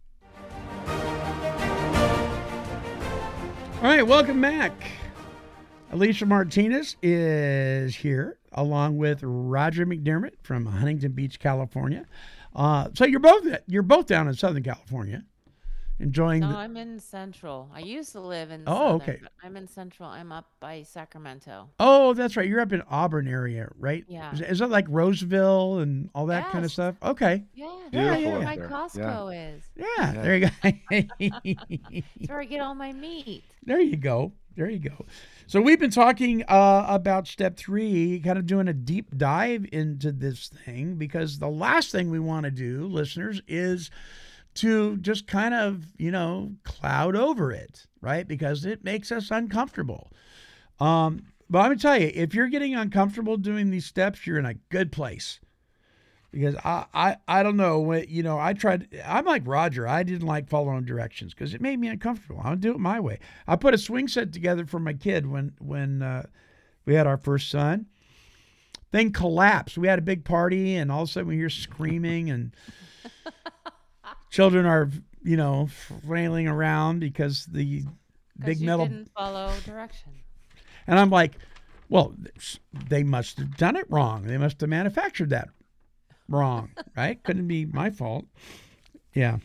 All right, welcome back. Alicia Martinez is here, along with Roger McDermott from Huntington Beach, California. Uh, so you're both you're both down in Southern California, enjoying. No, the... I'm in Central. I used to live in. Oh, Southern, okay. but I'm in Central. I'm up by Sacramento. Oh, that's right. You're up in Auburn area, right? Yeah. Is, is that like Roseville and all that kind of Yes. stuff? Okay. Yeah, Yeah, that's yeah, where yeah. my There. Costco is. Yeah, Yeah. there you go. That's where I get all my meat. There you go. There you go. So we've been talking uh, about step three, kind of doing a deep dive into this thing, because the last thing we want to do, listeners, is to just kind of, you know, cloud over it, right? Because it makes us uncomfortable. Um, but I'm going to tell you, if you're getting uncomfortable doing these steps, you're in a good place. Because I, I, I don't know, what you know, I tried, I'm like Roger. I didn't like following directions because it made me uncomfortable. I would do it my way. I put a swing set together for my kid when, when uh, we had our first son. Thing collapsed. We had a big party, and all of a sudden we hear screaming, and children are, you know, flailing around because the big you metal. didn't follow direction. And I'm like, well, they must have done it wrong. They must have manufactured that wrong, right? Couldn't be my fault. Yeah.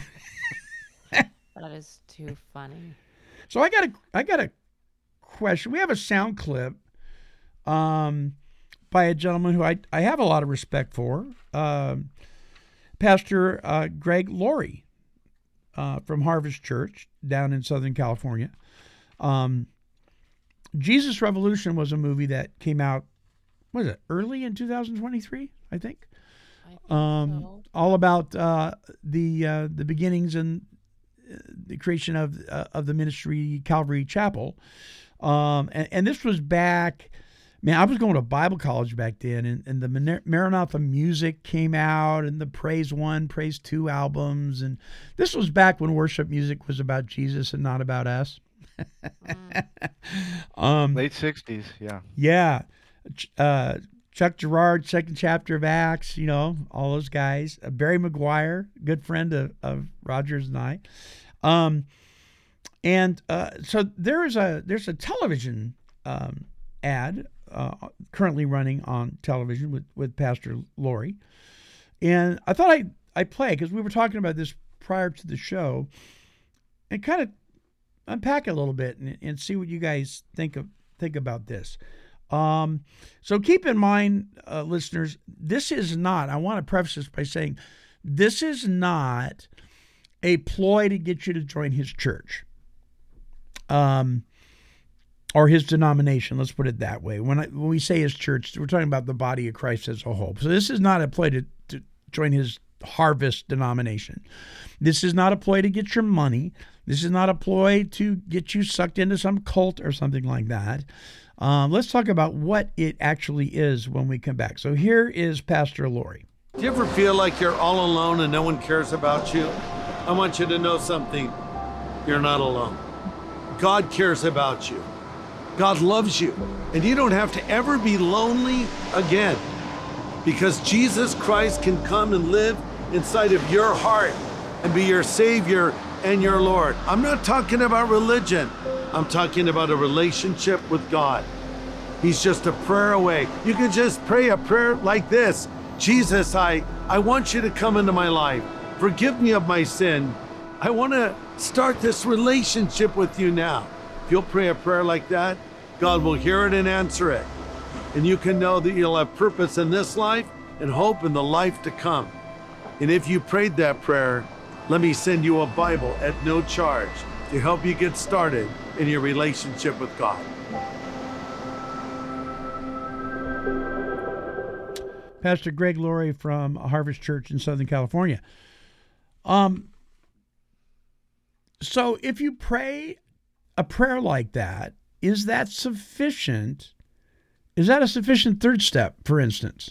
That is too funny. So I got a I got a question. We have a sound clip um, by a gentleman who I, I have a lot of respect for, um, Pastor uh, Greg Laurie uh, from Harvest Church down in Southern California. Um, Jesus Revolution was a movie that came out, what was it, early in two thousand twenty-three, I think? I think Um, so. all about uh, the uh, the beginnings and uh, the creation of uh, of the ministry Calvary Chapel, um, and, and this was back. Man, I was going to Bible college back then, and, and the Mar- Maranatha music came out, and the Praise One, Praise Two albums, and this was back when worship music was about Jesus and not about us. Mm. um, Late sixties, yeah. yeah. Ch- Uh, Chuck Gerard, second chapter of Acts, you know, all those guys. Uh, Barry McGuire, good friend of, of Rogers and I. Um, and uh, so there is a there's a television um, ad uh, currently running on television with, with Pastor Laurie. And I thought I'd, I'd play, because we were talking about this prior to the show, and kind of unpack it a little bit and, and see what you guys think of think about this. Um, so keep in mind, uh, listeners, this is not, I want to preface this by saying, this is not a ploy to get you to join his church, um, or his denomination. Let's put it that way. When I, when we say his church, we're talking about the body of Christ as a whole. So this is not a ploy to, to join his Harvest denomination. This is not a ploy to get your money. This is not a ploy to get you sucked into some cult or something like that. Um, let's talk about what it actually is when we come back. So here is Pastor Laurie. Do you ever feel like you're all alone and no one cares about you? I want you to know something. You're not alone. God cares about you. God loves you. And you don't have to ever be lonely again, because Jesus Christ can come and live inside of your heart and be your Savior and your Lord. I'm not talking about religion. I'm talking about a relationship with God. He's just a prayer away. You can just pray a prayer like this. Jesus, I, I want you to come into my life. Forgive me of my sin. I want to start this relationship with you now. If you'll pray a prayer like that, God will hear it and answer it. And you can know that you'll have purpose in this life and hope in the life to come. And if you prayed that prayer, let me send you a Bible at no charge to help you get started in your relationship with God. Pastor Greg Laurie from Harvest Church in Southern California. Um, so if you pray a prayer like that, is that sufficient? Is that a sufficient third step, for instance?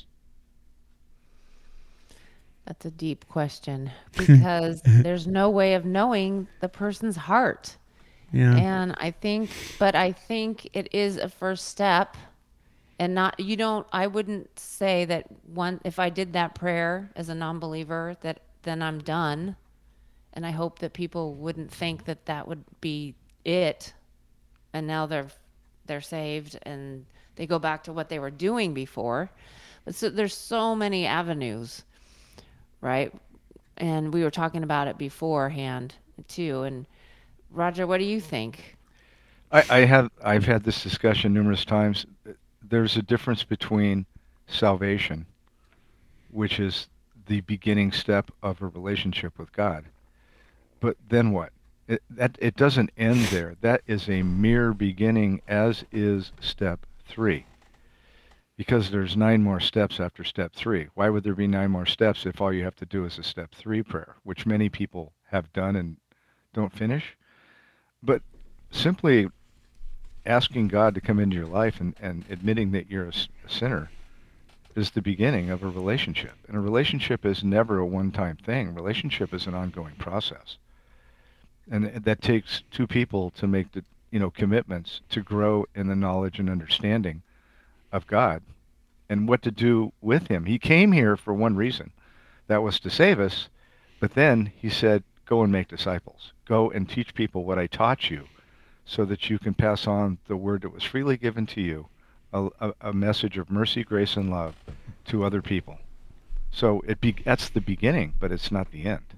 That's a deep question because there's no way of knowing the person's heart. Yeah. And I think, but I think it is a first step. And not, you don't, I wouldn't say that one, if I did that prayer as a non-believer, that then I'm done. And I hope that people wouldn't think that that would be it. And now they're, they're saved and they go back to what they were doing before. But so there's so many avenues, right? And we were talking about it beforehand too. And Roger, what do you think? I, I have, I've had this discussion numerous times. There's a difference between salvation, which is the beginning step of a relationship with God. But then what? It, that it doesn't end there. That is a mere beginning, as is step three. Because there's nine more steps after step three. Why would there be nine more steps if all you have to do is a step three prayer, which many people have done and don't finish? But simply asking God to come into your life and, and admitting that you're a, a sinner is the beginning of a relationship. And a relationship is never a one-time thing. A relationship is an ongoing process. And that takes two people to make the, you know, commitments to grow in the knowledge and understanding of God and what to do with him. He came here for one reason. That was to save us. But then he said, go and make disciples. Go and teach people what I taught you, so that you can pass on the word that was freely given to you, a, a, a message of mercy, grace, and love to other people. So it be, that's the beginning, but it's not the end.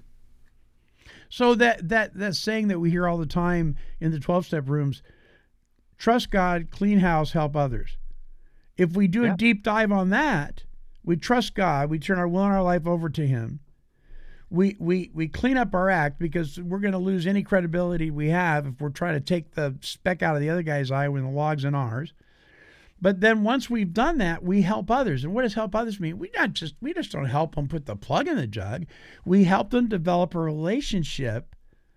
So that, that, that saying that we hear all the time in the twelve-step rooms, trust God, clean house, help others. If we do Yeah. a deep dive on that, we trust God, we turn our will and our life over to him, We, we we clean up our act, because we're going to lose any credibility we have if we're trying to take the speck out of the other guy's eye when the log's in ours. But then once we've done that, we help others. And what does help others mean? We not just we just don't help them put the plug in the jug. We help them develop a relationship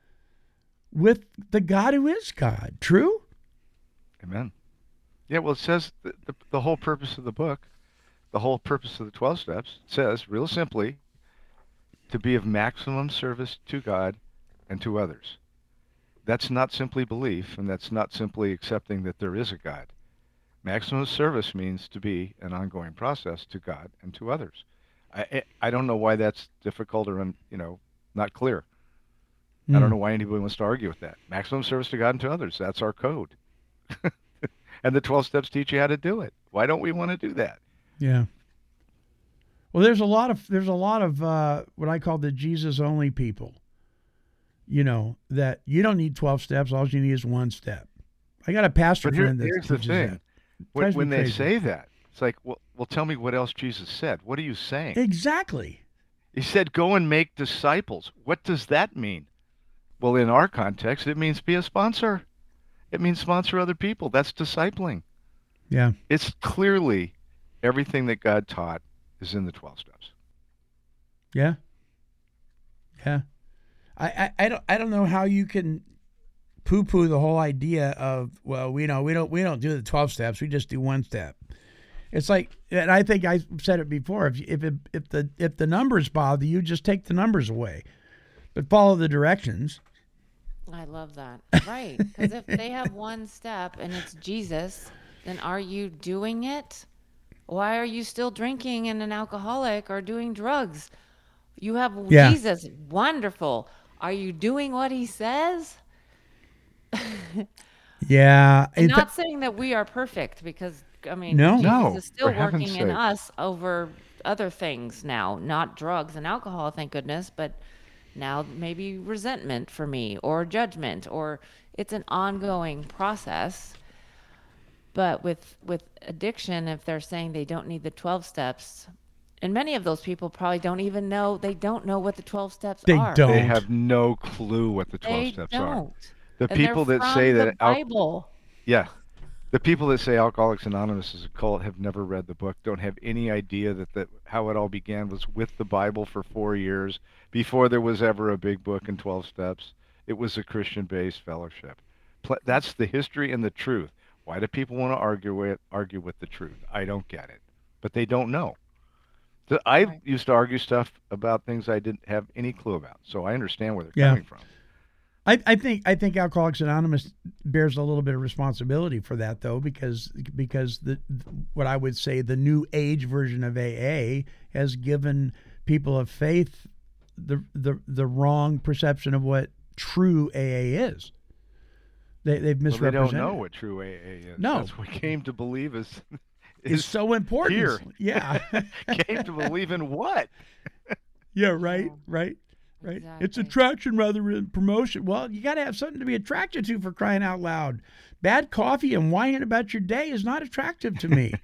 with the God who is God. True? Amen. Yeah, well, it says the, the, the whole purpose of the book, the whole purpose of the twelve steps, says, real simply, to be of maximum service to God and to others. That's not simply belief, and that's not simply accepting that there is a God. Maximum service means to be an ongoing process to God and to others. I I don't know why that's difficult or, you know, not clear. Mm. I don't know why anybody wants to argue with that. Maximum service to God and to others. That's our code. And the twelve steps teach you how to do it. Why don't we want to do that? Yeah. Well, there's a lot of there's a lot of uh, what I call the Jesus only people. You know, that you don't need twelve steps. All you need is one step. I got a pastor but here, friend that here's the thing. that. When, when they crazy. say that, it's like, well, well, tell me what else Jesus said. What are you saying? Exactly. He said, go and make disciples. What does that mean? Well, in our context, it means be a sponsor. It means sponsor other people. That's discipling. Yeah. It's clearly everything that God taught is in the twelve steps. Yeah. Yeah. I, I, I don't I don't know how you can poo-poo the whole idea of, well, we know we don't we don't do the twelve steps, we just do one step. It's like, and I think I said it before, if if it, if the if the numbers bother you, just take the numbers away, but follow the directions. I love that. Right. Because if they have one step and it's Jesus, then are you doing it? Why are you still drinking and an alcoholic or doing drugs? You have Yeah. Jesus, wonderful. Are you doing what he says? Yeah. I'm it- not saying that we are perfect because, I mean, No. Jesus No, is still for heaven's working in sake. us over other things now, not drugs and alcohol, thank goodness, but now maybe resentment for me or judgment, or it's an ongoing process. But with with addiction, if they're saying they don't need the twelve steps, and many of those people probably don't even know, they don't know what the twelve steps They are. don't. They have no clue what the twelve They steps are. don't. The And they're people that from say the that al- Bible. yeah, the people that say Alcoholics Anonymous is a cult have never read the book, don't have any idea that the, how it all began was with the Bible for four years before there was ever a big book and twelve steps. It was a Christian-based fellowship. Pl- That's the history and the truth. Why do people want to argue with argue with the truth? I don't get it, but they don't know. The- I Right. used to argue stuff about things I didn't have any clue about, so I understand where they're Yeah. coming from. I, I think I think Alcoholics Anonymous bears a little bit of responsibility for that, though, because because the what I would say the new age version of A A has given people of faith the the the wrong perception of what true A A is. They they've Well, they misrepresented. don't know what true A A is. No. That's what came to believe is It's is so important. here. Yeah. came to believe in what? Yeah, right, Yeah. right, right. It's Exactly. attraction rather than promotion. Well, you got to have something to be attracted to, for crying out loud. Bad coffee and whining about your day is not attractive to me.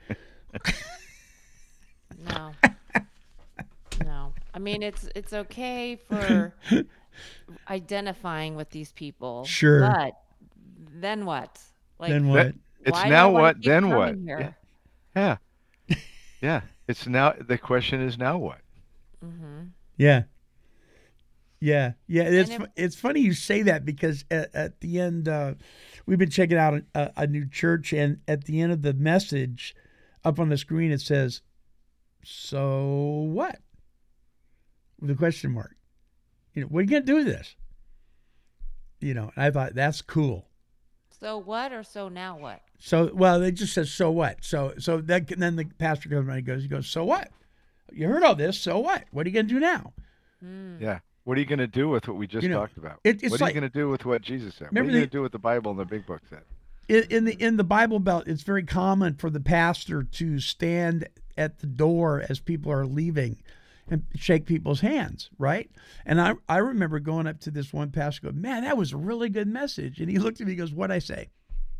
No. No. I mean, it's it's okay for identifying with these people. Sure. But then what? Like, Then That- what? It's why do I now wanna what, keep then coming what? here? Yeah. Yeah. Yeah. It's now the question is now what? Yeah. Yeah, yeah. It's if- fu- it's funny you say that because at, at the end, uh, we've been checking out a, a new church, and at the end of the message, up on the screen it says, "So what?" With a question mark. You know, what are you gonna do with this? You know, and I thought that's cool. So what or so now what? So, well, they just says, "So what?" So, so that and then the pastor comes around and goes, "He goes, so what? You heard all this. So what? What are you gonna do now?" Yeah. What are you going to do with what we just You know, talked about? it- it's what are like- you going to do with what Jesus said? What are Remember you going the- to do with the Bible and the big book said? in, in the in the Bible Belt, it's very common for the pastor to stand at the door as people are leaving and shake people's hands, right? And I I remember going up to this one pastor, going, "Man, that was a really good message." And he looked at me, and goes, "What'd I say?"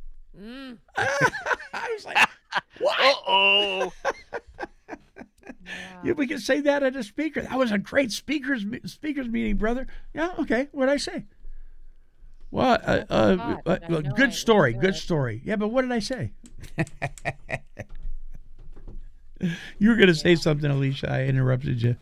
I was like, "What? Uh-oh. Yeah, we can say that at a speaker. That was a great speakers speakers meeting, brother." "Yeah, okay. What'd I say?" "Well, uh, uh, God, uh, I know good I story, didn't good do it." story." "Yeah, but what did I say?" You were going to say something, Alicia. I interrupted you.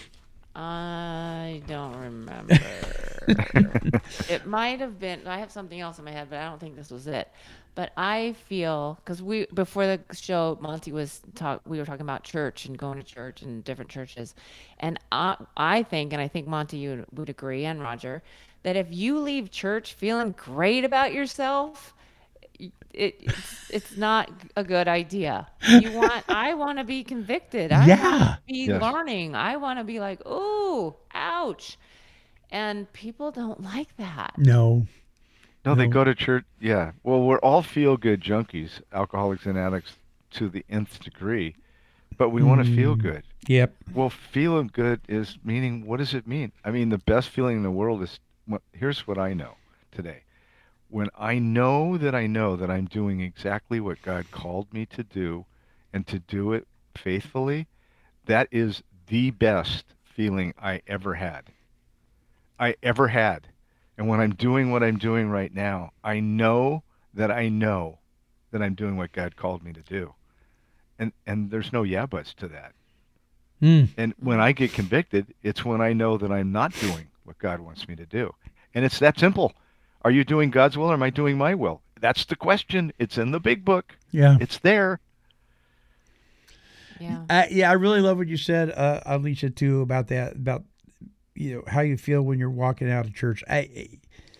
I don't remember. It might have been. I have something else in my head, but I don't think this was it. But I feel because we before the show, Monty was talk. We were talking about church and going to church and different churches, and I I think, and I think Monty you would agree, and Roger, that if you leave church feeling great about yourself, it, it's, it's not a good idea. You want, I want to be convicted. I Yeah. want to be Yes. learning. I want to be like, ooh, ouch. And people don't like that. No. No, they No. go to church. Yeah. Well, we're all feel-good junkies, alcoholics and addicts to the nth degree, but we want to feel good. Yep. Well, feeling good is meaning, what does it mean? I mean, the best feeling in the world is, what- here's what I know today. When I know that I know that I'm doing exactly what God called me to do and to do it faithfully, that is the best feeling I ever had. I ever had. And when I'm doing what I'm doing right now, I know that I know that I'm doing what God called me to do. And and there's no yeah buts to that. Mm. And when I get convicted, it's when I know that I'm not doing what God wants me to do. And it's that simple. Are you doing God's will or am I doing my will? That's the question. It's in the big book. Yeah. It's there. Yeah. Uh, yeah, I really love what you said, uh, Alicia, too, about that, about you know how you feel when you're walking out of church. I,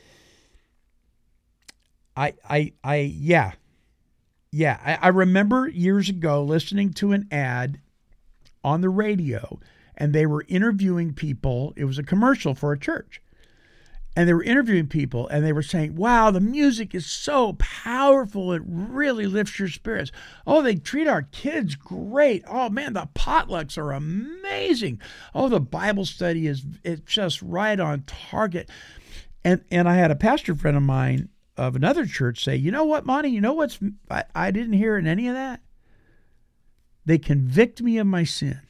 I, I, I yeah, yeah. I, I remember years ago listening to an ad on the radio, and they were interviewing people. It was a commercial for a church. And they were interviewing people, and they were saying, wow, the music is so powerful. It really lifts your spirits. Oh, they treat our kids great. Oh, man, the potlucks are amazing. Oh, the Bible study is it's just right on target. And and I had a pastor friend of mine of another church say, you know what, Monty, you know what's, I, I didn't hear in any of that? They convict me of my sin.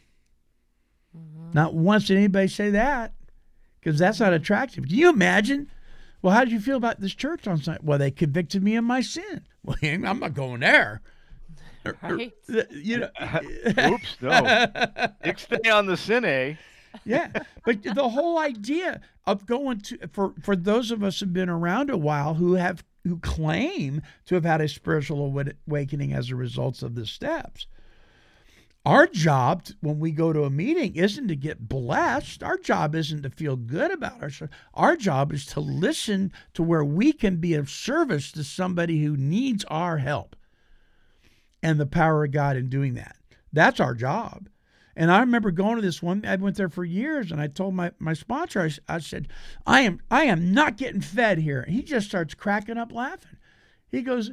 Mm-hmm. Not once did anybody say that. Because that's not attractive. Can you imagine? Well, how did you feel about this church on Sunday? Well, they convicted me of my sin. Well, I'm not going there. Right? You know. Oops, no. Stay on the sin, eh? Yeah, but the whole idea of going to for for those of us who've been around a while who have who claim to have had a spiritual awakening as a result of the steps. Our job when we go to a meeting isn't to get blessed. Our job isn't to feel good about ourselves. Our job is to listen to where we can be of service to somebody who needs our help and the power of God in doing that. That's our job. And I remember going to this one, I went there for years, and I told my, my sponsor, I, I said, I am I am not getting fed here. And he just starts cracking up laughing. He goes,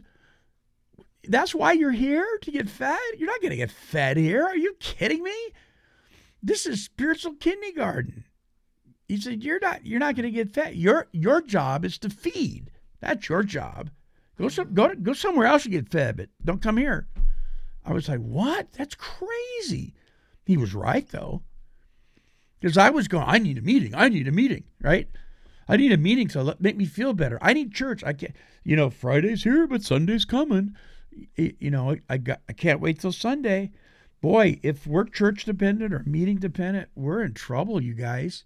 that's why you're here, to get fed? You're not going to get fed here. Are you kidding me? This is spiritual kindergarten. He said, you're not you're not going to get fed. Your your job is to feed. That's your job. Go some, go go somewhere else and get fed, but don't come here. I was like, what? That's crazy. He was right, though. Because I was going, I need a meeting. I need a meeting, right? I need a meeting to let, make me feel better. I need church. I can't, you know, Friday's here, but Sunday's coming. You know, I got, I can't wait till Sunday. Boy, if we're church dependent or meeting dependent, we're in trouble, you guys.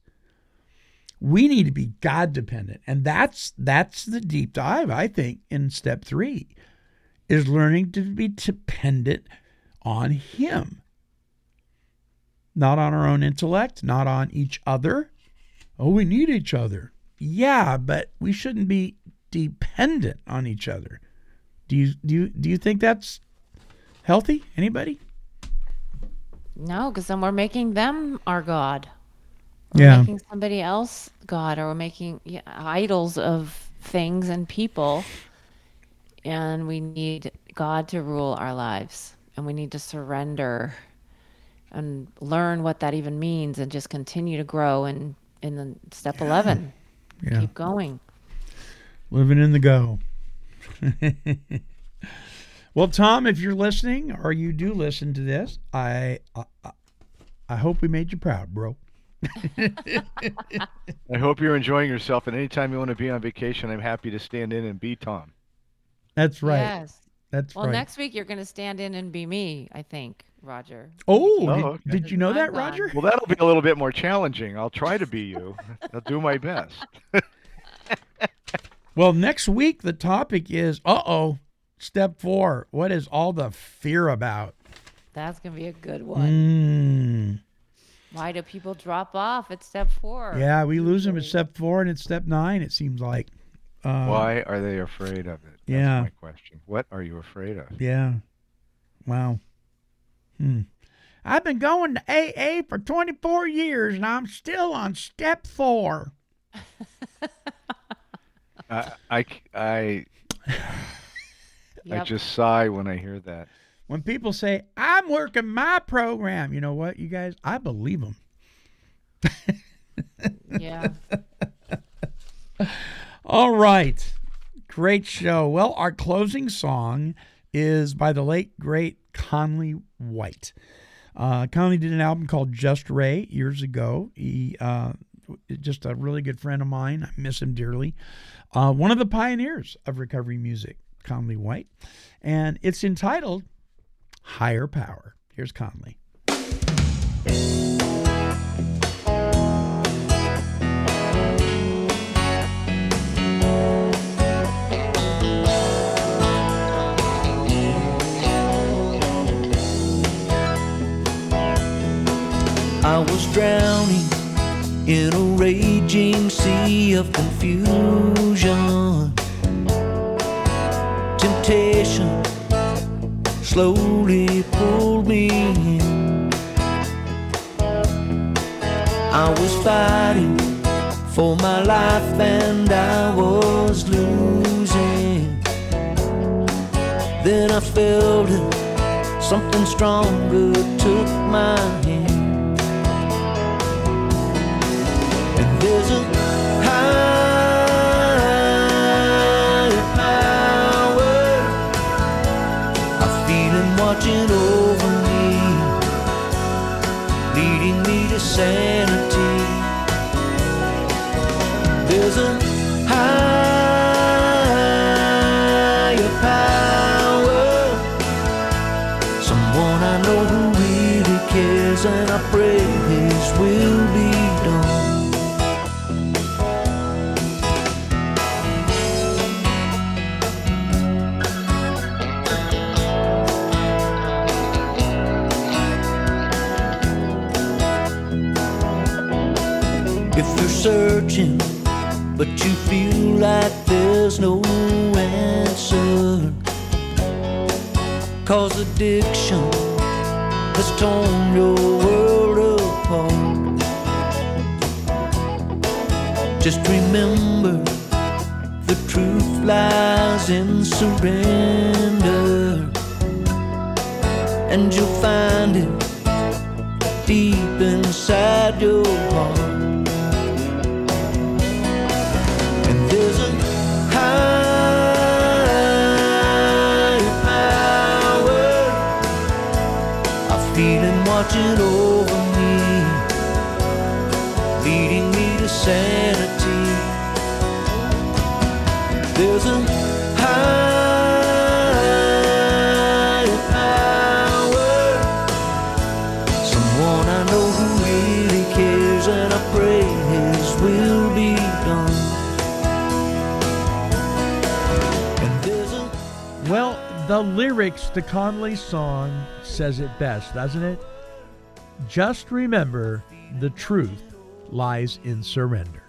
We need to be God dependent. And that's that's the deep dive, I think, in step three, is learning to be dependent on Him. Not on our own intellect, not on each other. Oh, we need each other. Yeah, but we shouldn't be dependent on each other. Do you do you do you think that's healthy? Anybody? No, because then we're making them our God. We're Yeah. making somebody else God, or we're making yeah, idols of things and people. And we need God to rule our lives. And we need to surrender and learn what that even means, and just continue to grow in, in the step yeah. eleven. Yeah. Keep going. Living in the go. Well, Tom, if you're listening, or you do listen to this, I I, I hope we made you proud, bro. I hope you're enjoying yourself, and anytime you want to be on vacation, I'm happy to stand in and be Tom. That's right. Yes. That's well, right. Well, next week you're going to stand in and be me, I think, Roger. Oh, oh did, okay. did you know that, Roger? Well, that'll be a little bit more challenging. I'll try to be you. I'll do my best. Well, next week the topic is, uh-oh, step four. What is all the fear about? That's going to be a good one. Mm. Why do people drop off at step four? Yeah, we lose them at step four and at step nine, it seems like. Uh, Why are they afraid of it? That's yeah. my question. What are you afraid of? Yeah. Wow. Hmm. I've been going to A A for twenty-four years, and I'm still on step four. I, I, I, Yep. I just sigh when I hear that. When people say, I'm working my program, you know what, you guys? I believe them. Yeah. All right. Great show. Well, our closing song is by the late, great Conley White. Uh, Conley did an album called Just Ray years ago. He uh, just a really good friend of mine. I miss him dearly. Uh, one of the pioneers of recovery music, Conley White. And it's entitled Higher Power. Here's Conley. I was drowning in a raging sea of confusion. Temptation slowly pulled me in. I was fighting for my life and I was losing. Then I felt it, something stronger took my hand. And there's a higher power, a feeling watching over me, leading me to sanity. There's a higher power, someone I know who really cares, and I pray His will be done. If you're searching, but you feel like there's no answer, 'cause addiction has torn your world apart, just remember the truth lies in surrender, and you'll find it deep inside your heart. There's a higher power, a feeling watching over me, leading me to sanity. There's a higher power, someone I know who really cares, and I pray His will be done. Well, the lyrics to Conley's song says it best, doesn't it? Just remember, the truth lies in surrender.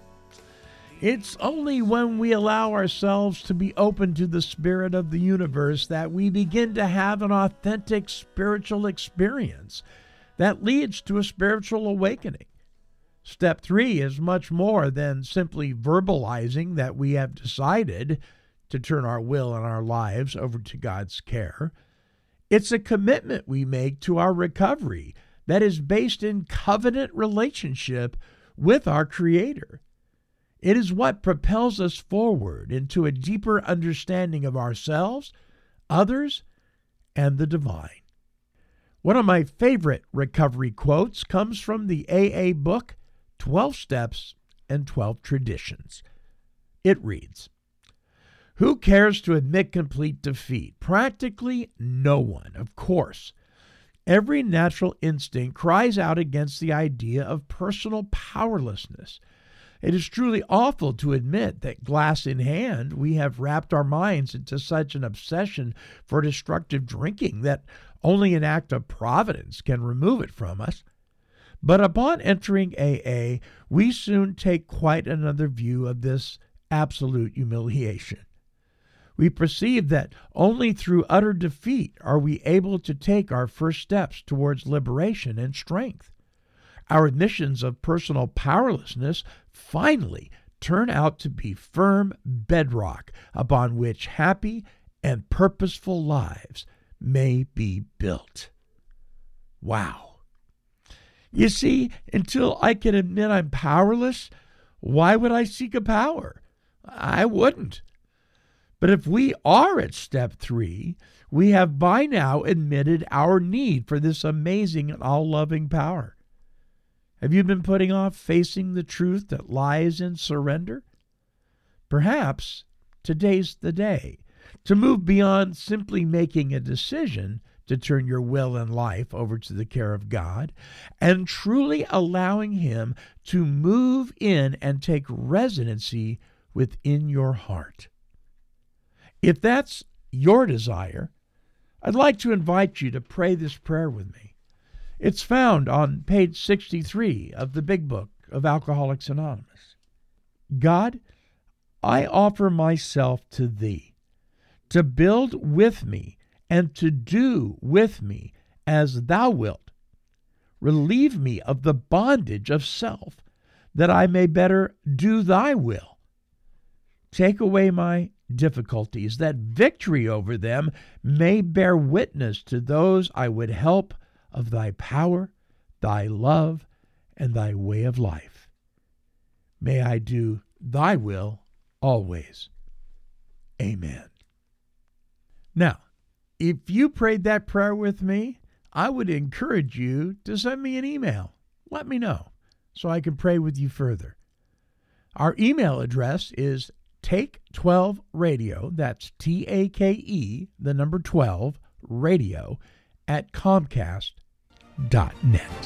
It's only when we allow ourselves to be open to the spirit of the universe that we begin to have an authentic spiritual experience that leads to a spiritual awakening. Step three is much more than simply verbalizing that we have decided to turn our will and our lives over to God's care. It's a commitment we make to our recovery that is based in covenant relationship with our Creator. It is what propels us forward into a deeper understanding of ourselves, others, and the divine. One of my favorite recovery quotes comes from the A A book, twelve Steps and twelve Traditions. It reads, "Who cares to admit complete defeat? Practically no one, of course. Every natural instinct cries out against the idea of personal powerlessness. It is truly awful to admit that, glass in hand, we have wrapped our minds into such an obsession for destructive drinking that only an act of providence can remove it from us. But upon entering A A, we soon take quite another view of this absolute humiliation. We perceive that only through utter defeat are we able to take our first steps towards liberation and strength. Our admissions of personal powerlessness finally turn out to be firm bedrock upon which happy and purposeful lives may be built." Wow. You see, until I can admit I'm powerless, why would I seek a power? I wouldn't. But if we are at step three, we have by now admitted our need for this amazing and all-loving power. Have you been putting off facing the truth that lies in surrender? Perhaps today's the day to move beyond simply making a decision to turn your will and life over to the care of God and truly allowing Him to move in and take residency within your heart. If that's your desire, I'd like to invite you to pray this prayer with me. It's found on page sixty-three of the Big Book of Alcoholics Anonymous. God, I offer myself to Thee, to build with me and to do with me as Thou wilt. Relieve me of the bondage of self, that I may better do thy will. Take away my difficulties, that victory over them may bear witness to those I would help of thy power, thy love, and thy way of life. May I do thy will always. Amen. Now, if you prayed that prayer with me, I would encourage you to send me an email. Let me know so I can pray with you further. Our email address is take twelve radio, that's T A K E, the number twelve, radio, at comcast dot net.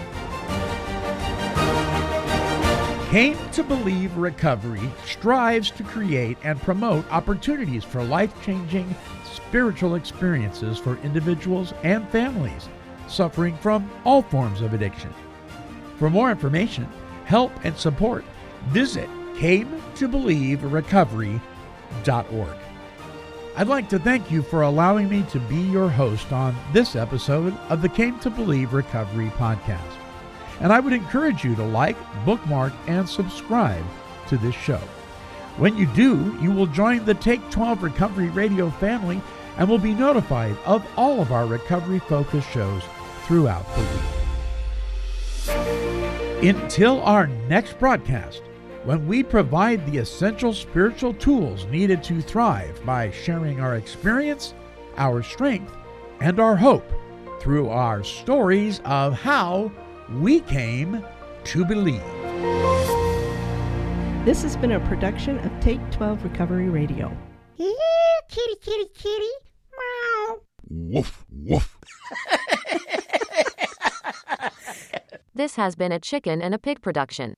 Came to Believe Recovery strives to create and promote opportunities for life-changing spiritual experiences for individuals and families suffering from all forms of addiction. For more information, help, and support, visit came to believe recovery dot org. I'd like to thank you for allowing me to be your host on this episode of the Came to Believe Recovery podcast. And I would encourage you to like, bookmark, and subscribe to this show. When you do, you will join the Take twelve Recovery Radio family and will be notified of all of our recovery-focused shows throughout the week. Until our next broadcast, when we provide the essential spiritual tools needed to thrive by sharing our experience, our strength, and our hope through our stories of how we came to believe. This has been a production of Take twelve Recovery Radio. Yeah, kitty, kitty, kitty. Meow. Woof, woof. This has been a Chicken and a Pig production.